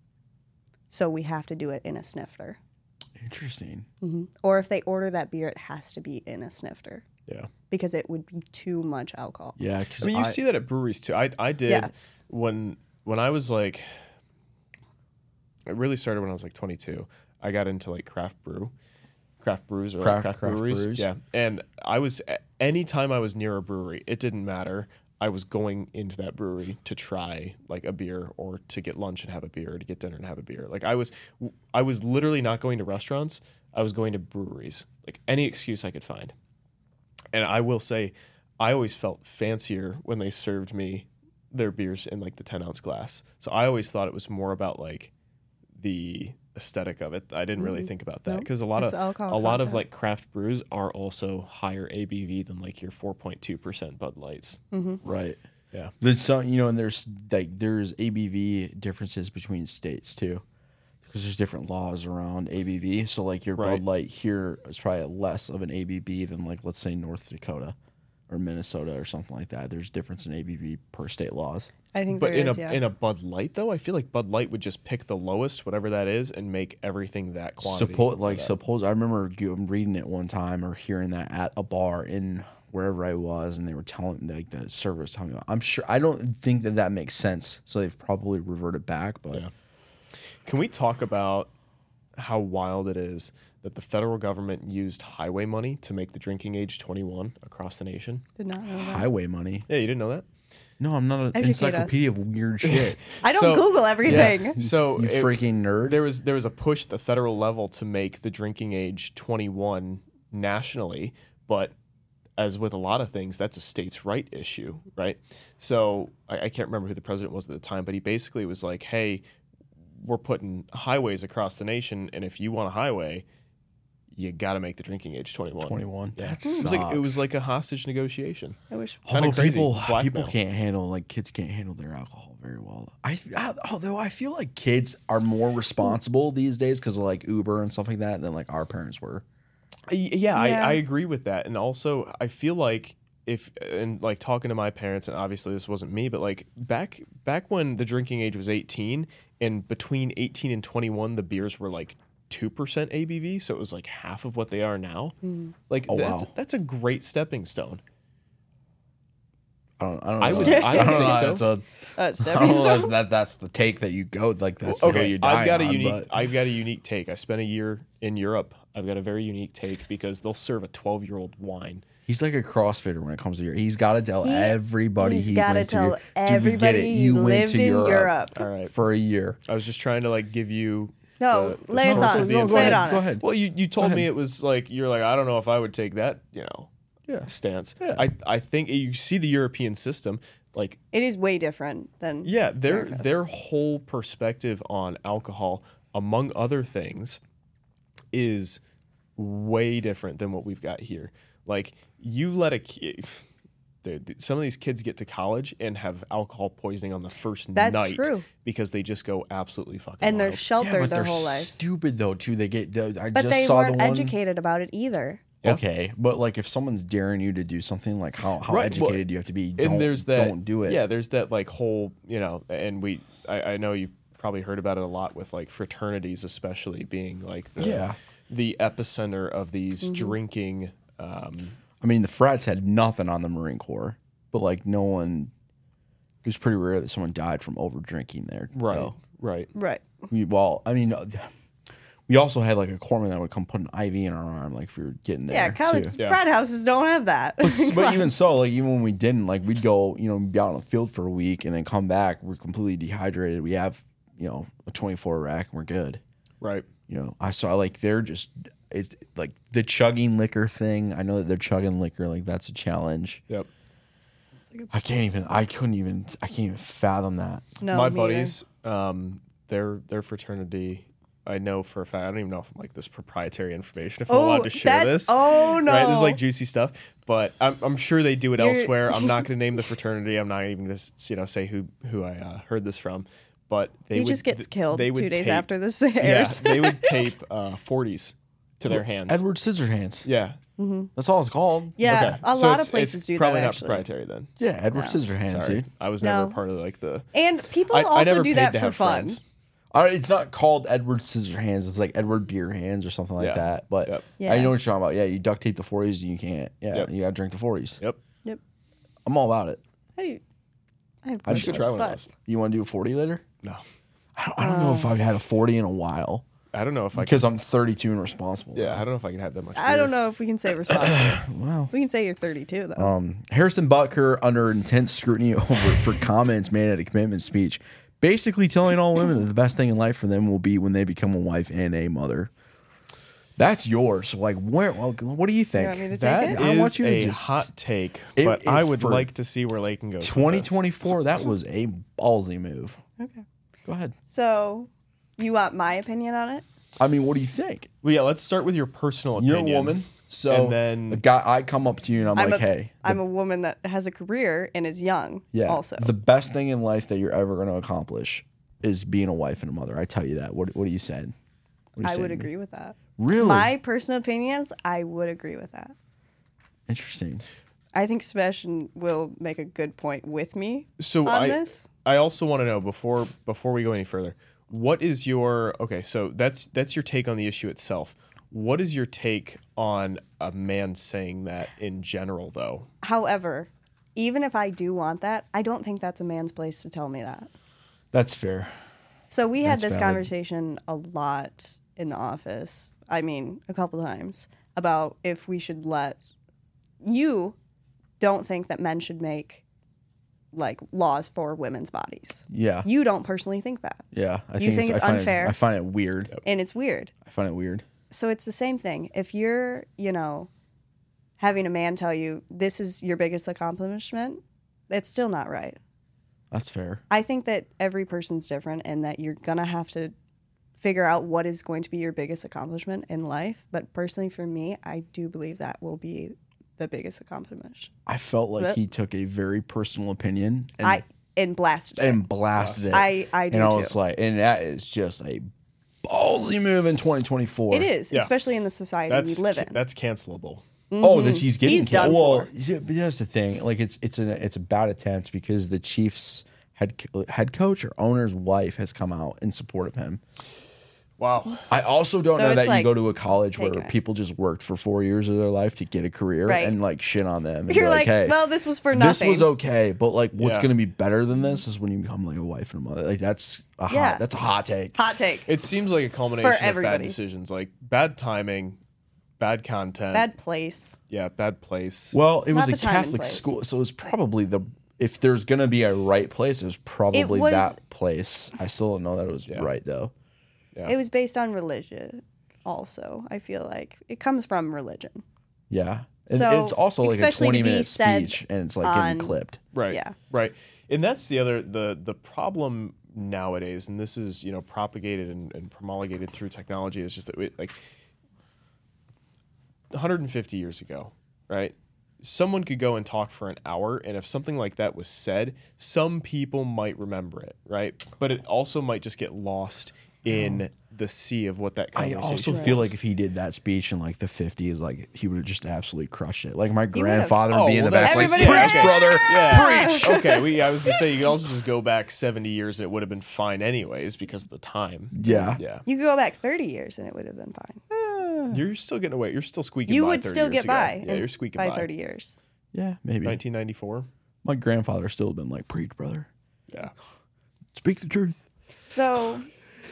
So we have to do it in a snifter. Interesting. Or if they order that beer, it has to be in a snifter Yeah. because it would be too much alcohol. Yeah, because I mean, you see that at breweries too. I I did Yes. when when I was like, it really started when I was like twenty-two. I got into like craft brew, craft brews or like Craft- craft, craft breweries. brews. Yeah, and I was anytime I was near a brewery, it didn't matter. I was going into that brewery to try like a beer or to get lunch and have a beer or to get dinner and have a beer. Like I was, I was literally not going to restaurants. I was going to breweries, like any excuse I could find. And I will say, I always felt fancier when they served me their beers in like the ten ounce glass. So I always thought it was more about like the aesthetic of it. I didn't really think about that Nope. because a lot It's of the alcohol a lot of content. like craft brews are also higher A B V than like your four point two percent Bud Lights. right. Yeah. There's some, you know, and there's like there's A B V differences between states too, because there's different laws around A B V. So like your Right. Bud Light here is probably less of an A B V than like let's say North Dakota or Minnesota or something like that. There's difference in A B V per state laws. I think But there in is, a yeah. in a Bud Light though, I feel like Bud Light would just pick the lowest, whatever that is, and make everything that quantity. Suppose like that. suppose I remember g- reading it one time or hearing that at a bar in wherever I was, and they were telling like the server was telling me. I'm sure I don't think that that makes sense, so they've probably reverted back. But Yeah. Can we talk about how wild it is that the federal government used highway money to make the drinking age twenty-one across the nation? Did not know that. highway money. Yeah, you didn't know that? No, I'm not an Educate encyclopedia of weird shit. I don't So- Google everything. Yeah. So You it- freaking nerd. there was there was a push at the federal level to make the drinking age twenty-one nationally, but as with a lot of things, that's a states' right issue, right? So I, I can't remember who the president was at the time, but he basically was like, "Hey, we're putting highways across the nation, and if you want a highway, you got to make the drinking age twenty-one." twenty-one. Yeah. That It was like it was sucks. like a hostage negotiation. I wish. Kinda Although crazy. people Blackmail. people can't handle like kids can't handle their alcohol very well. I, I although I feel like kids are more responsible these days because of like Uber and stuff like that than like our parents were. Y- Yeah, Yeah. I, I agree with that. And also, I feel like if and like talking to my parents, and obviously this wasn't me, but like back back when the drinking age was eighteen, and between eighteen and twenty-one, the beers were like two percent A B V, so it was like half of what they are now. Like Oh, that's wow. that's a great stepping stone. I don't. I don't. I know would- that- I would don't know think that's so. a- That's I don't know stepping if that that's the take that you go like that's the hill Okay, you die I've got a on, unique but- I've got a unique take. I spent a year in Europe. I've got a very unique take because they'll serve a twelve-year-old wine. He's like a CrossFitter when it comes to Europe. He's got to tell everybody He's he got to went tell to. Dude, you get everybody it. he You went lived to in Europe, Europe. All right. for a year. I was just trying to like give you No, the- the lay us source on. of the No, info. lay it on Go us. ahead. Well, you, you told ahead. me it was like you're like I don't know if I would take that, you know, Yeah. stance. Yeah. I I think you see the European system like It is way different than. yeah, their America. their whole perspective on alcohol, among other things, is way different than what we've got here. Like you let a kid. Dude, some of these kids get to college and have alcohol poisoning on the first That's night true. because they just go absolutely fucking And they're wild. sheltered Yeah, but their they're whole life. stupid though too. They get. I But just they saw weren't the one. educated about it either. Yeah. Okay, but like if someone's daring you to do something, like how, how Right, educated well, do you have to be? Don't, and there's that don't do it. Yeah, there's that like whole, you know, and we I, I know you've probably heard about it a lot with like fraternities, especially being like the Yeah. the epicenter of these drinking. Um, I mean, the frats had nothing on the Marine Corps, but like no one. It was pretty rare that someone died from over drinking there. right, though. Right. Right. We, well, I mean, uh, we also had like a corpsman that would come put an I V in our arm, like if we were getting there. Yeah, college too. Yeah. frat houses don't have that. But, but even so, like even when we didn't, like we'd go, you know, be out on the field for a week and then come back, we're completely dehydrated. We have, you know, a twenty-four rack and we're good. Right. You know, I saw like they're just it's like the chugging liquor thing. I know that they're chugging liquor, like that's a challenge. Yep. I can't even. I couldn't even. I can't even fathom that. No, My me either. buddies, um, their their fraternity, I know for a fact. I don't even know if I'm like this proprietary information. If I'm Oh, allowed to share that's- this. oh, no. Right, this is like juicy stuff. But I'm, I'm sure they do it You're- elsewhere. I'm not going to name the fraternity. I'm not even going to you know say who who I uh, heard this from. But they He would, just gets th- killed they two would days tape- after this Yeah, airs. they would tape uh, forties to their hands. Edward Scissorhands. Yeah. That's all it's called. Yeah, Okay. a So lot it's- of places it's do probably that. not Actually, proprietary then. Yeah, Edward Scissorhands, Sorry, dude. I was No. never part of like the. and people I, I also never do paid that to for have fun. friends. Uh, it's not called Edward Scissorhands. It's like Edward Beer Hands or something like Yeah. that. But Yep. Yeah. I know what you're talking about. Yeah, you duct tape the forties and you can't. Yeah, Yep. you gotta drink the forties. Yep. Yep. I'm all about it. How do you? I, had I just forty should try once, one of but- those. You want to do a forty later? No, I don't, I don't know if I've had a forty in a while I don't know if I. Could, because I'm thirty-two and responsible. yeah, I don't know if I can have that much. I beer. don't know if we can say responsible. Wow. We can say you're thirty-two though. Um, Harrison Butker under intense scrutiny over for comments made at a commitment speech, basically telling all women that the best thing in life for them will be when they become a wife and a mother. That's yours. Like, where? Well, what do you think? want me to take That it? I is want you to a just- hot take, It- but it- I would for like to see where Lakin goes. with twenty this. twenty-four. That was a ballsy move. Okay. Go ahead. So, you want my opinion on it? I mean, what do you think? Well, yeah, let's start with your personal You're opinion. a woman, so And then- a guy, I come up to you and I'm, I'm like, a, hey, I'm a woman that has a career and is young. yeah, Also, the best thing in life that you're ever going to accomplish is being a wife and a mother. I tell you that. What What are you saying? What are you I saying would to me? agree with that. Really? My personal opinions, I would agree with that. Interesting. I think Sebastian will make a good point with me So on I, this. I also want to know before before we go any further, what is your okay? So that's that's your take on the issue itself. What is your take on a man saying that in general, though? However, even if I do want that, I don't think that's a man's place to tell me that. That's fair. So we had That's this valid. conversation a lot in the office. I mean, a couple times about if we should let you don't think that men should make like laws for women's bodies. Yeah. You don't personally think that. Yeah. I You think I it's find unfair? It, I find it weird. And it's weird. I find it weird. So it's the same thing. If you're, you know, having a man tell you this is your biggest accomplishment, it's still not right. That's fair. I think that every person's different and that you're going to have to figure out what is going to be your biggest accomplishment in life. But personally, for me, I do believe that will be the biggest accomplishment. I felt like But- he took a very personal opinion and, I and blasted it. and blasted it. I- I do and I too. was like, and that is just a ballsy move in twenty twenty-four. It is, Yeah. especially in the society That's we live in. that's cancelable. Oh, that he's getting He's can- done well. for. yeah, But that's the thing. Like it's it's a it's a bad attempt because the Chiefs head co- head coach or owner's wife has come out in support of him. Wow. I also don't So know it's that you like, go to a college where take it. people just worked for four years of their life to get a career Right. and like shit on them. And You're be like, hey, well, this was for this nothing. was okay, but like, what's Yeah. going to be better than this is when you become like a wife and a mother. Like that's a Yeah. hot. That's a hot take. Hot take. It seems like a culmination of bad everybody. decisions, like bad timing, bad content, Bad place. yeah, bad place. Well, it was Not a the time and Catholic place. school, so it was probably the. If there's gonna be a right place, it was probably was- that place. I still don't know that it was Yeah. right though. Yeah. It was based on religion also. I feel like it comes from religion. Yeah, and So, it's also like a especially to twenty be minute said speech, and it's like getting on- clipped. Right. Yeah. Right. And that's the other the the problem nowadays, and this is you know propagated and, and promulgated through technology. Is just that we, like one hundred fifty years ago, right? Someone could go and talk for an hour, and if something like that was said, some people might remember it, right? But it also might just get lost in the sea of what that I conversation also was. feel like if he did that speech in like the fifties, like he would have just absolutely crushed it. Like my would've. grandfather would Oh, be in the well, back, like, that's- preach, Everybody- brother, Yeah. preach. Okay, we, I was gonna say you could also just go back seventy years and it would have been fine anyways because of the time. Yeah. Yeah. You could go back thirty years and it would have been fine. You're still getting away. You're still squeaking You by would thirty still years get ago. by. Yeah, in- you're squeaking by by. thirty years. Yeah, maybe. nineteen ninety-four. My grandfather still been like, preach, brother, Yeah. speak the truth. So,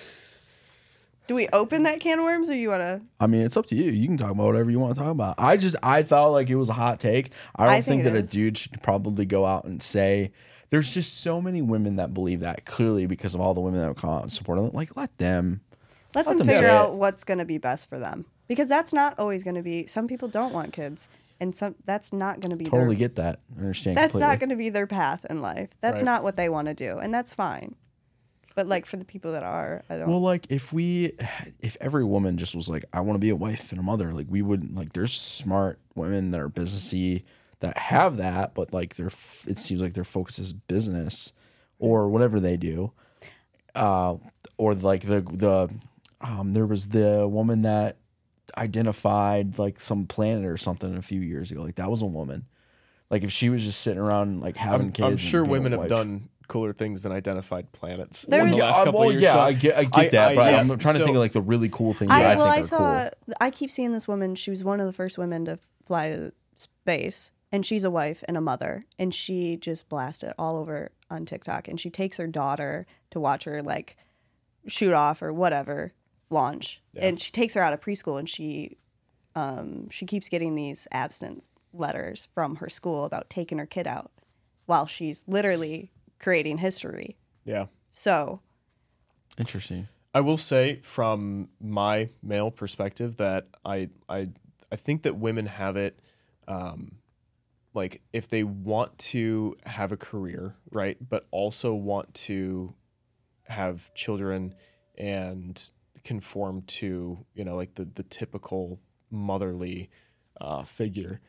do we open that can of worms, or you want to? I mean, it's up to you. You can talk about whatever you want to talk about. I just, I thought like it was a hot take. I don't I think, think that it a is. dude should probably go out and say, there's just so many women that believe that clearly because of all the women that have come out and support them. Like, let them. Let, Let them, them figure say out it. what's going to be best for them, because that's not always going to be. Some people don't want kids, and some that's not going to be Totally their. get that. I understand That's completely. not going to be their path in life. That's Right. not what they want to do, and that's fine. But like for the people that are, I don't. Well, like if we, if every woman just was like, I want to be a wife and a mother, like we wouldn't, like there's smart women that are businessy that have that, but like their, f- it seems like their focus is business or whatever they do. Uh, or like the, the, um, there was the woman that identified like some planet or something a few years ago. Like that was a woman. Like if she was just sitting around like having I'm, kids. I'm and sure being a women have wife. done cooler things than identified planets There in the was- last Yeah, couple well, of years. yeah, so I get, I get that, I- but yeah, I'm trying to so- think of like the really cool things I, that I well, I think are saw. cool. I keep seeing this woman. She was one of the first women to fly to space, and she's a wife and a mother, and she just blasted all over on TikTok. And she takes her daughter to watch her like shoot off or whatever launch, and she takes her out of preschool, and she um, she keeps getting these absence letters from her school about taking her kid out while she's literally creating history. Yeah. So Interesting. I will say from my male perspective that I I I think that women have it um, like if they want to have a career, right, but also want to have children and conform to, you know, like the the typical motherly uh, figure.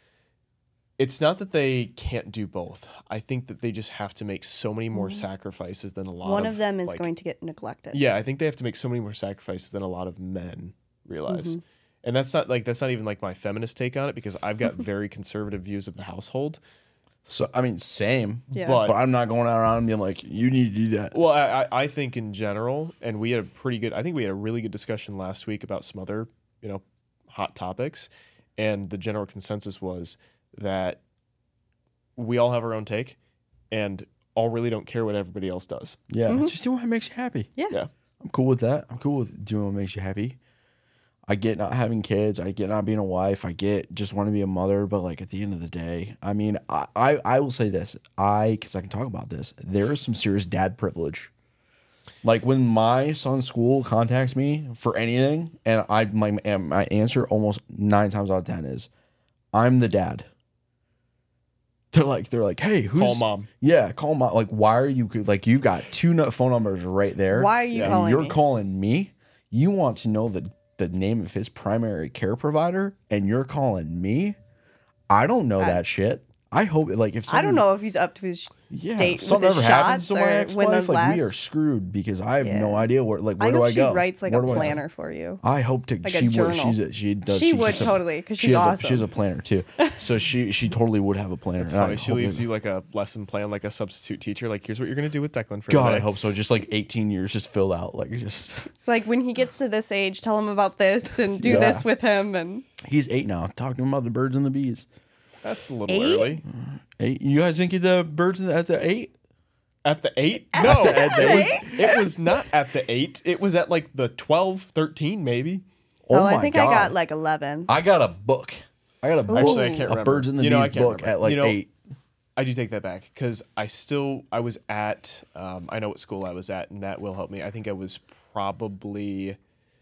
It's not that they can't do both. I think that they just have to make so many more sacrifices than a lot one of of them is like, going to get neglected. yeah, I think they have to make so many more sacrifices than a lot of men realize. Mm-hmm. And that's not like that's not even like my feminist take on it because I've got very conservative views of the household. So I mean, same. Yeah. But- But I'm not going around and being like, you need to do that. Well, I, I I think in general, and we had a pretty good I think we had a really good discussion last week about some other, you know, hot topics. And the general consensus was that we all have our own take and all really don't care what everybody else does. Yeah, just do what makes you happy. Yeah. Yeah. I'm cool with that. I'm cool with doing what makes you happy. I get not having kids. I get not being a wife. I get just want to be a mother. But like at the end of the day, I mean, I I, I will say this. I because I can talk about this. There is some serious dad privilege. Like when my son's school contacts me for anything, and I my and my answer almost nine times out of ten is, I'm the dad. They're like they're like, hey, who's Call mom. Yeah, call mom. Like, why are you like you've got two nu- phone numbers right there? Why are you and calling You're me? calling me. You want to know the the name of his primary care provider, and you're calling me. I don't know that shit. I hope like if I don't something- know if he's up to his Yeah, date if something with his ever happens shots to my or when ex-wife, the like last. we are screwed because I have Yeah. no idea where like where I do hope I she go? writes like Where a do I- planner for you. I hope to. Like a she would. journal. She's a, she does. She would gets a- totally, 'cause she she's has a- she has awesome. a planner too. So she she totally would have a planner. It's and I funny. She hope leaves it- you like a lesson plan, like a substitute teacher. Like, here's what you're gonna do with Declan for God, the I day. hope so. Just like eighteen years, just filled out. Like just It's like when he gets to this age, tell him about this and do Yeah. this with him. And he's eight now. Talk to him about the birds and the bees. That's a little Eight? early. Eight. You guys think of the birds in the, at the eight? At the eight? No, at the it was, it was not at the eight. It was at like the twelve, thirteen, maybe. oh, my I think God. I got like eleven. I got a book. I got a book. Actually, I can't a remember. birds and the You know, I bees can't book remember. at like You know, eight. I do take that back because I still I was at um, I know what school I was at, and that will help me. I think I was probably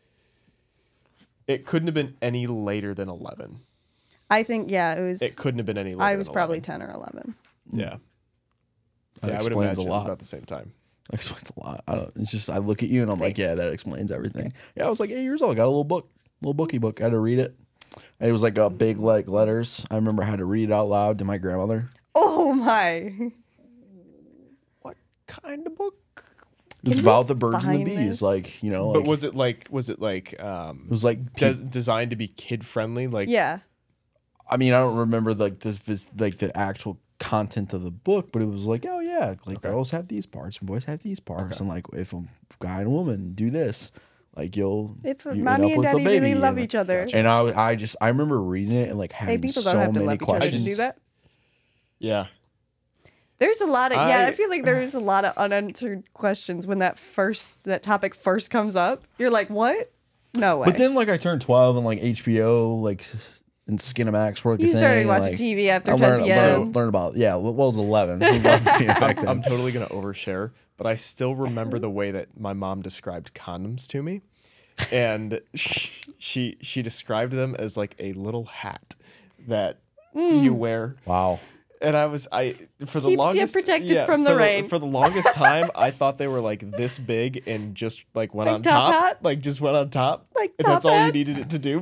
it couldn't have been any later than eleven. I think yeah, it was. It couldn't have been any later. I was than probably eleven. ten or eleven. Yeah. That Yeah, I would explains a imagine it was lot. about the same time. That explains a lot. I don't. It's just I look at you and I'm like, yeah, that explains everything. Yeah, I was like eight years old. I got a little book, little bookie book. I had to read it. And it was like a big like letters. I remember I had to read it out loud to my grandmother. Oh my! What kind of book? It was Can about you the birds and the find bees. this? Like you know, But like, was it like was it like um it was like des- designed to be kid friendly? Like Yeah, I mean, I don't remember like this, this like the actual content of the book, but it was like, oh yeah, like girls have these parts and boys have these parts, and like if a guy and a woman do this, like you'll if you end mommy up and with a daddy really baby, love and- each other. And I, I just, I remember reading it and like Hey, having people so don't have to many love each other to questions. do that. yeah. There's a lot of yeah. I, I- feel like there's a lot of unanswered questions when that first that topic first comes up. You're like, what? No way. But then, like, I turned twelve and like H B O, like, and Skinamax were like you a started thing, watching like, T V after I ten learned, p.m. learned, learned about yeah. Well, it was eleven. It was eleven p.m. back then. I'm totally gonna overshare, but I still remember the way that my mom described condoms to me, and she she, she described them as like a little hat that you wear. Wow. And I was I for the Keeps you longest protected from the for rain. for the longest time, I thought they were like this big and just like went Like on top top, hats? like just went on top. Like and that's top all you hats? needed it to do.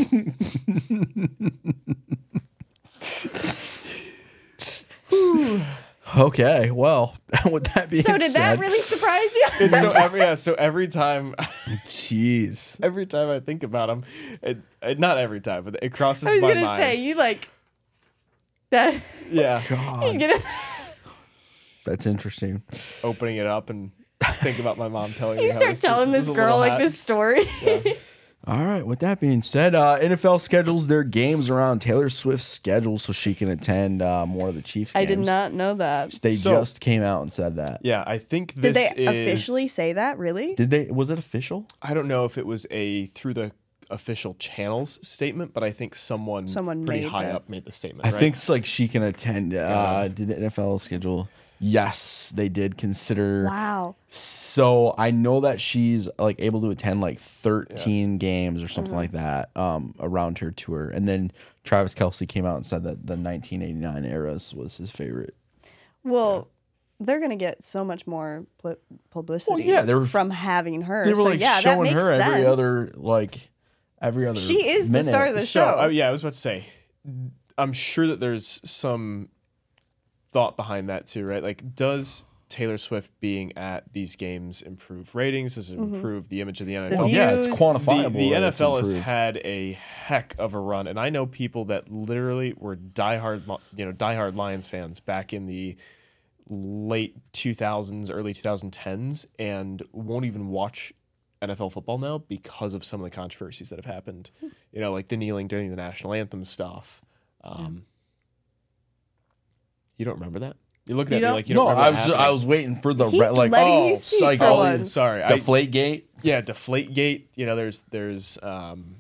Okay. Well, with that being So did that said- really surprise you? And so every yeah, so every time Jeez. every time I think about them, it, it, not every time, but it crosses I was my gonna mind. say you like that. yeah, He's gonna. That's interesting. opening it up and think about my mom telling me. You how start this telling is this a girl little like hat. this story. All right. With that being said, uh, N F L schedules their games around Taylor Swift's schedule so she can attend uh, more of the Chiefs I games. did not know that. They So- just came out and said that. Yeah, I think this Did they is, officially say that? Really? Did they? Was it official? I don't know if it was a through the official channels statement, but I think someone Someone pretty made high that. up made the statement. I right? think it's like she can attend. Uh, Did the N F L schedule? Yes, they did consider. Wow. So I know that she's like able to attend like thirteen games or something like that um, around her tour. And then Travis Kelce came out and said that the nineteen eighty-nine eras was his favorite. Well, they're gonna get so much more pu- publicity. Well, yeah, they were- from having her. They were so like yeah, that showing makes her every sense. other like every other. She is the minute. star of the so. show. Uh, yeah, I was about to say. I'm sure that there's some thought behind that too, right? Like, does Taylor Swift being at these games improve ratings? Does it improve the image of the N F L? Well, yeah, it's views. quantifiable. The, the that N it's F L has improved. had a heck of a run, and I know people that literally were diehard, Li- you know, diehard Lions fans back in the late two thousands, early twenty tens, and won't even watch N F L football now because of some of the controversies that have happened. You know, like the kneeling during the national anthem stuff. Um, You don't remember that? You're looking You at me don't- like you No, don't remember I that was happening. I was waiting for the He's re- like letting oh, you speak psych- for oh, once. sorry, I, Deflate Gate. yeah, Deflategate. You know, there's there's um,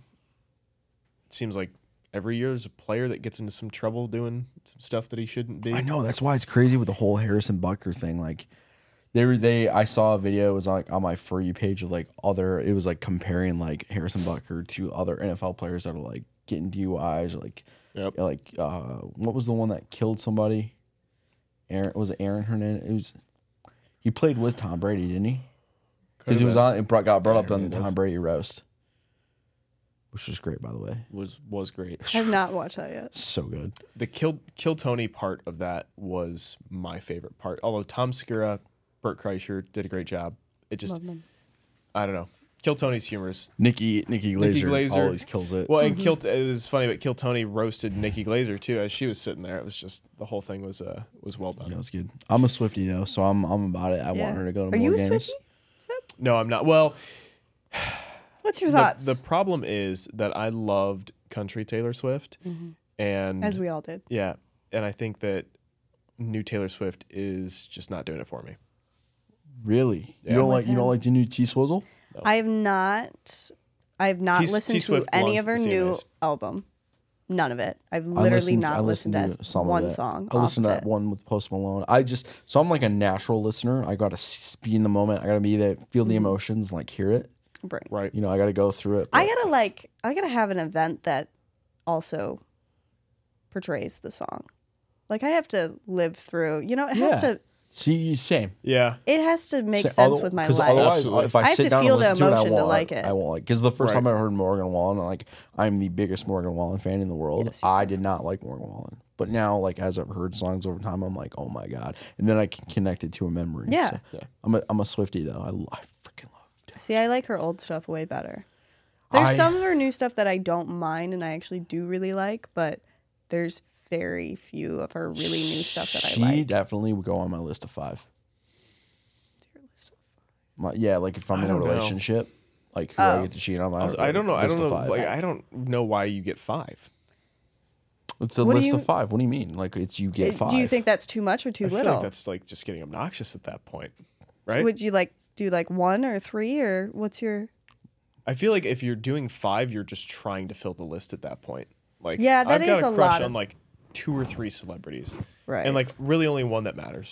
it seems like every year there's a player that gets into some trouble doing some stuff that he shouldn't be. I know that's why it's crazy with the whole Harrison Butker thing. Like they were they I saw a video, it was like on my For You page of like other it was like comparing like Harrison Butker to other N F L players that are like getting D U Is or like Yep. like uh what was the one that killed somebody? Aaron was it Aaron Hernandez? It was he played with Tom Brady, didn't he? Because he was on it brought, got brought up on the Hernandez. Tom Brady roast. Which was great, by the way. was was great. I've not watched that yet. So good. The kill kill Tony part of that was my favorite part. Although Tom Segura, Burt Kreischer did a great job. It just Love them. I don't know. Kill Tony's humorous. Nikki Nikki Glazer, Nikki Glazer. always kills it. Well, and Kill it was funny, but Kill Tony roasted Nikki Glazer too as she was sitting there. It was just the whole thing was uh was well done. That was good. I'm a Swiftie though, so I'm I'm about it. I Yeah. want her to go to Are more you a games. Swiftie? Seb? No, I'm not. Well, What's your the, thoughts? the problem is that I loved country Taylor Swift, and As we all did. yeah, and I think that new Taylor Swift is just not doing it for me. Really? Yeah. You don't I'm like with you don't him. like the new T Swizzle? I have not. I have not T- listened to T-Swift any belongs of her to new C M As. album. None of it. I've I literally listened- not I listened, listened to some of one it. song. I listened to off that it. one with Post Malone. I just so I'm like a natural listener. I gotta s- be in the moment. I gotta be there, feel Mm-hmm. the emotions, like hear it. Right. Right. You know, I gotta go through it. I but- gotta like. I gotta have an event that also portrays the song. Like I have to live through. You know, it has Yeah. to. see same. Yeah. It has to make Sa- sense other- with my 'cause life. Otherwise, Absolutely. if I, I have sit to down feel and the listen to it, I emotion to won't like it. I won't like because the first Right. time I heard Morgan Wallen, like I'm the biggest Morgan Wallen fan in the world. Yes. I did not like Morgan Wallen, but now like as I've heard songs over time, I'm like, oh my god, and then I can connect it to a memory. Yeah. So, yeah. I'm a I'm a Swiftie though. I, lo- I freaking love it. See, I like her old stuff way better. There's I- some of her new stuff that I don't mind and I actually do really like, but there's very few of her really new stuff that She I like. definitely would go on my list of five. My, yeah, like if I'm I in a don't know. relationship, like who Oh. I get to cheat on my Also, I don't know. I list don't of know. five. Like, I don't know why you get five. It's a What do list you- of five. What do you mean? Like it's you get Uh, five. Do you think that's too much or too I feel little? like that's like just getting obnoxious at that point, right? Would you like do like one or three or what's your? I feel like if you're doing five, you're just trying to fill the list at that point. Like, Yeah, that I've got is a a crush lot on of- like two or three celebrities, Right. and like really only one that matters.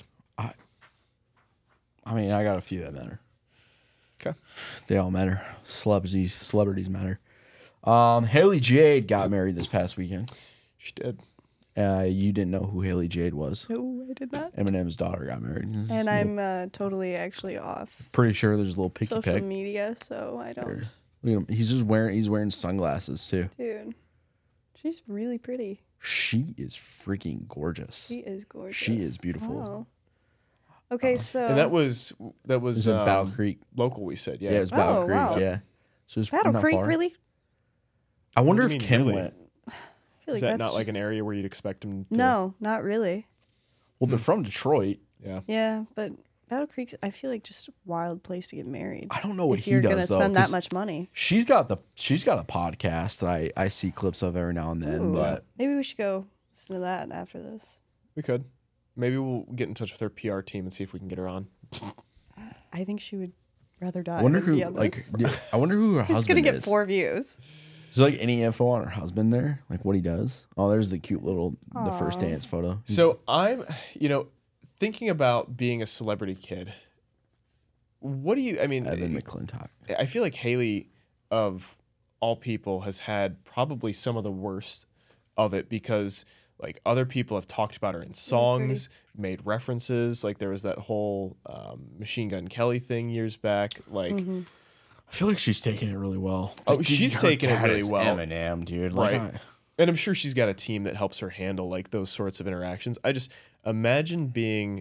I mean, I got a few that matter. Okay. They all matter. Celebrities, celebrities matter. Um, Haley Jade got married this past weekend. She did. Uh, you didn't know who Haley Jade was. No, I did not. Eminem's daughter got married. And I'm uh, totally actually off pretty sure there's a little picky social pic. media, so I don't. Look at him. He's just wearing. He's wearing sunglasses too. Dude, she's really pretty. She is freaking gorgeous. She is gorgeous. She is beautiful. Wow. Okay, so And that was that was It's in um, Battle Creek. local. We said, yeah. Yeah, it's Battle Oh, Creek. wow. Yeah. So it's Battle not Creek, far. really? I wonder What do if you mean, Kim really? went. I feel Is like that that's not like an just- area where you'd expect him to? No, not really. Well, they're from Detroit. Yeah. Yeah, but Battle Creek's I feel like just a wild place to get married. I don't know what if he you're does gonna though. spend 'cause that much money. She's got the. She's got a podcast that I I see clips of every now and then. Ooh. But Maybe we should go listen to that after this. We could. Maybe we'll get in touch with her P R team and see if we can get her on. I think she would rather die. I wonder than who be on like. this. d- I wonder who her He's husband gonna get is. four views. Is there like any info on her husband there? Like what he does? Oh, there's the cute little the first dance photo. So I'm, you know, thinking about being a celebrity kid. What do you? I mean, Evan McClintock. I feel like Haley, of all people, has had probably some of the worst of it because like other people have talked about her in songs, made references. Like there was that whole um, Machine Gun Kelly thing years back. Like, Mm-hmm. I feel like she's taking it really well. Oh, Dude, she's her taking it dad really is well. Eminem, dude. Like, right. I- And I'm sure she's got a team that helps her handle like those sorts of interactions. I just imagine being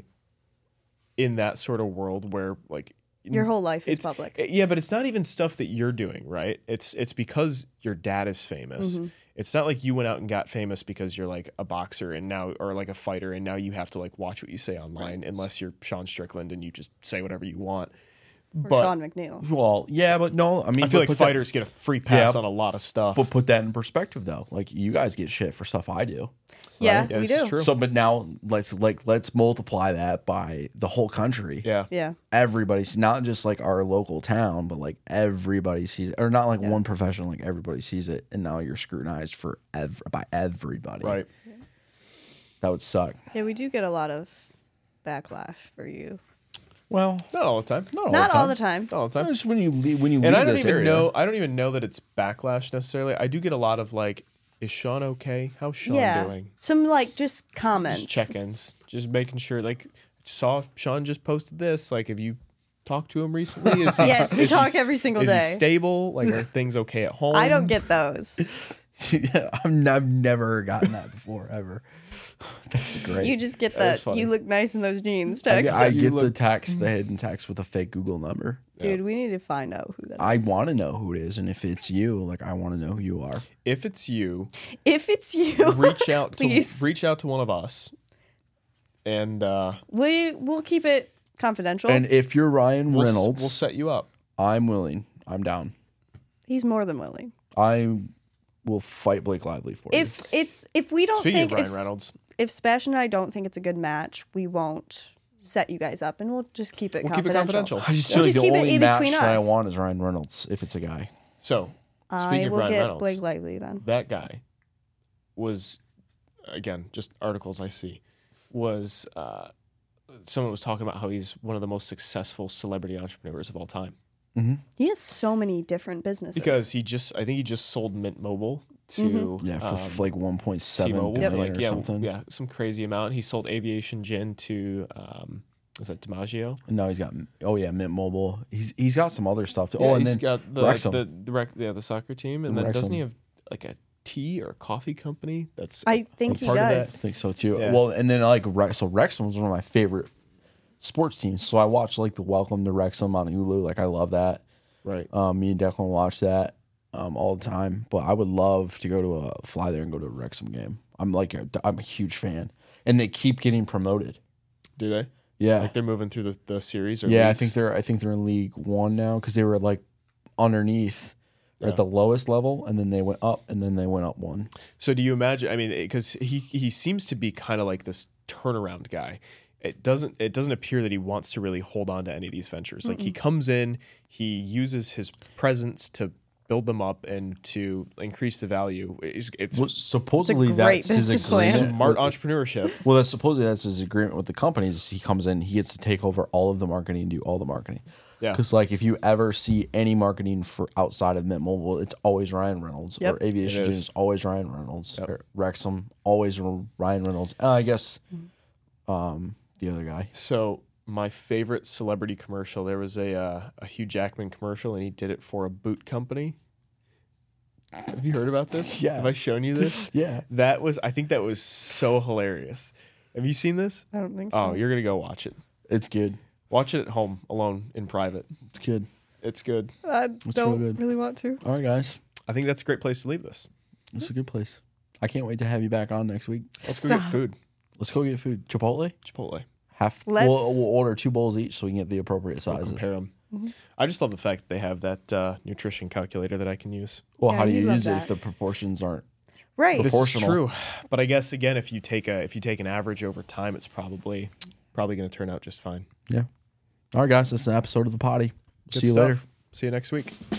in that sort of world where like Your whole life is it's public. Yeah, but it's not even stuff that you're doing, right? It's it's because your dad is famous. Mm-hmm. It's not like you went out and got famous because you're like a boxer and now or like a fighter and now you have to like watch what you say online unless you're Sean Strickland and you just say whatever you want. Or But Sean McNeil. well, yeah, but no, I mean, I feel but like put that- fighters get a free pass Yeah. on a lot of stuff. but put that in perspective, though. Like you guys get shit for stuff I do. Yeah, Yeah, we this is do. true. So, but now let's like let's multiply that by the whole country. yeah. Yeah. Everybody's not just like our local town, but like everybody sees it, or not like one professional, like everybody sees it, and now you're scrutinized for ev- by everybody. Right. That would suck. Yeah, we do get a lot of backlash for you. Well, Not all the time. not all Not the time. all the time. Not all the time. Just when you leave, when you leave And I don't this even area. know. I don't even know that it's backlash necessarily. I do get a lot of like, "Is Sean okay? How's Sean yeah. doing?" Some like just comments. Just check-ins, just making sure. Like, saw Sean just posted this. Like, have you talked to him recently? Is he, Yes, we is he talk s- every single is day. he stable? Like, are things okay at home? I don't get those. Yeah, I'm, I've never gotten that before ever. That's great. You just get That is that. funny. You look nice in those jeans I, text. I You get the look- text, the hidden text with a fake Google number. Dude, we need to find out who that is. I want to know who it is, and if it's you, like I want to know who you are. If it's you, If it's you, reach out to please. reach out to one of us, and uh, we we'll keep it confidential. And if you're Ryan we'll, s- Reynolds, we'll set you up. I'm willing. I'm down. He's more than willing. I will fight Blake Lively for If it's if we don't Speaking think of Ryan if, Reynolds, if Sebastian and I don't think it's a good match, we won't set you guys up, and we'll just keep it we'll keep it confidential. confidential. you. I just We'll feel like just the keep it only in match between that I us. want is Ryan Reynolds if it's a guy. So, I speaking of will Ryan get Reynolds, Blake Lively then. that guy was, again, just articles I see, was uh, someone was talking about how he's one of the most successful celebrity entrepreneurs of all time He has so many different businesses. because he just, I think he just sold Mint Mobile to Yeah, for um, f- like one point seven T-Mobile billion for like or yeah, something. yeah, some crazy amount. He sold Aviation Gin to, um, is that DiMaggio? And now he's got oh yeah, Mint Mobile. He's he's got some other stuff too. Yeah, oh, and he's then got the Wrexham. the, the rec, yeah the soccer team, and The then doesn't he Wrexham. have like a tea or coffee company? That's I a- think a he part of that? I does. think so too. Yeah. Well, and then like Rex, so Wrexham was one of my favorite sports teams. So I watched like the Welcome to Wrexham on Hulu. Like I love that. Right. Um, me and Declan watch that um, all the time. But I would love to go to a fly there and go to a Wrexham game. I'm like a, I'm a huge fan, and they keep getting promoted. Do they? Yeah, Like they're moving through the, the series or yeah. I leagues? think they're I think they're in League One now because they were like underneath They're Yeah. at the lowest level, and then they went up, and then they went up one. So do you imagine? I mean, because he he seems to be kind of like this turnaround guy. It doesn't it doesn't appear that he wants to really hold on to any of these ventures. Like he comes in, he uses his presence to build them up and to increase the value. It's, it's Well, supposedly It's a great that's his business plan. agreement. smart with- entrepreneurship. Well, that's supposedly that's his agreement with the companies. He comes in, he gets to take over all of the marketing and do all the marketing. Yeah. Because like if you ever see any marketing for outside of Mint Mobile, it's always Ryan Reynolds. Yep. Or Aviation It Gym is. is always Ryan Reynolds. Yep. Or Wrexham, always Ryan Reynolds. Uh, I guess um, the other guy. So my favorite celebrity commercial, there was a uh, a Hugh Jackman commercial, and he did it for a boot company. Have you heard about this? Yeah. Have I shown you this? Yeah. That was, I think that was so hilarious. Have you seen this? I don't think so. Oh, you're gonna go watch it. It's good. Watch it at home, alone, in private. It's good. It's good. I real don't good. really want to. All right, guys. I think that's a great place to leave this. It's a good place. I can't wait to have you back on next week. Let's go get Stop. food. Let's go get food. Chipotle? Chipotle. Half. Let's- We'll, we'll order two bowls each so we can get the appropriate We'll sizes. compare them. I just love the fact that they have that uh, nutrition calculator that I can use. Well, Yeah, how do you you love use it that. if the proportions aren't? Right. This is Proportional. true, but I guess again, if you take a if you take an average over time, it's probably probably going to turn out just fine. Yeah. All right, guys. That's an episode of the potty. Good See you stuff. later. See you next week.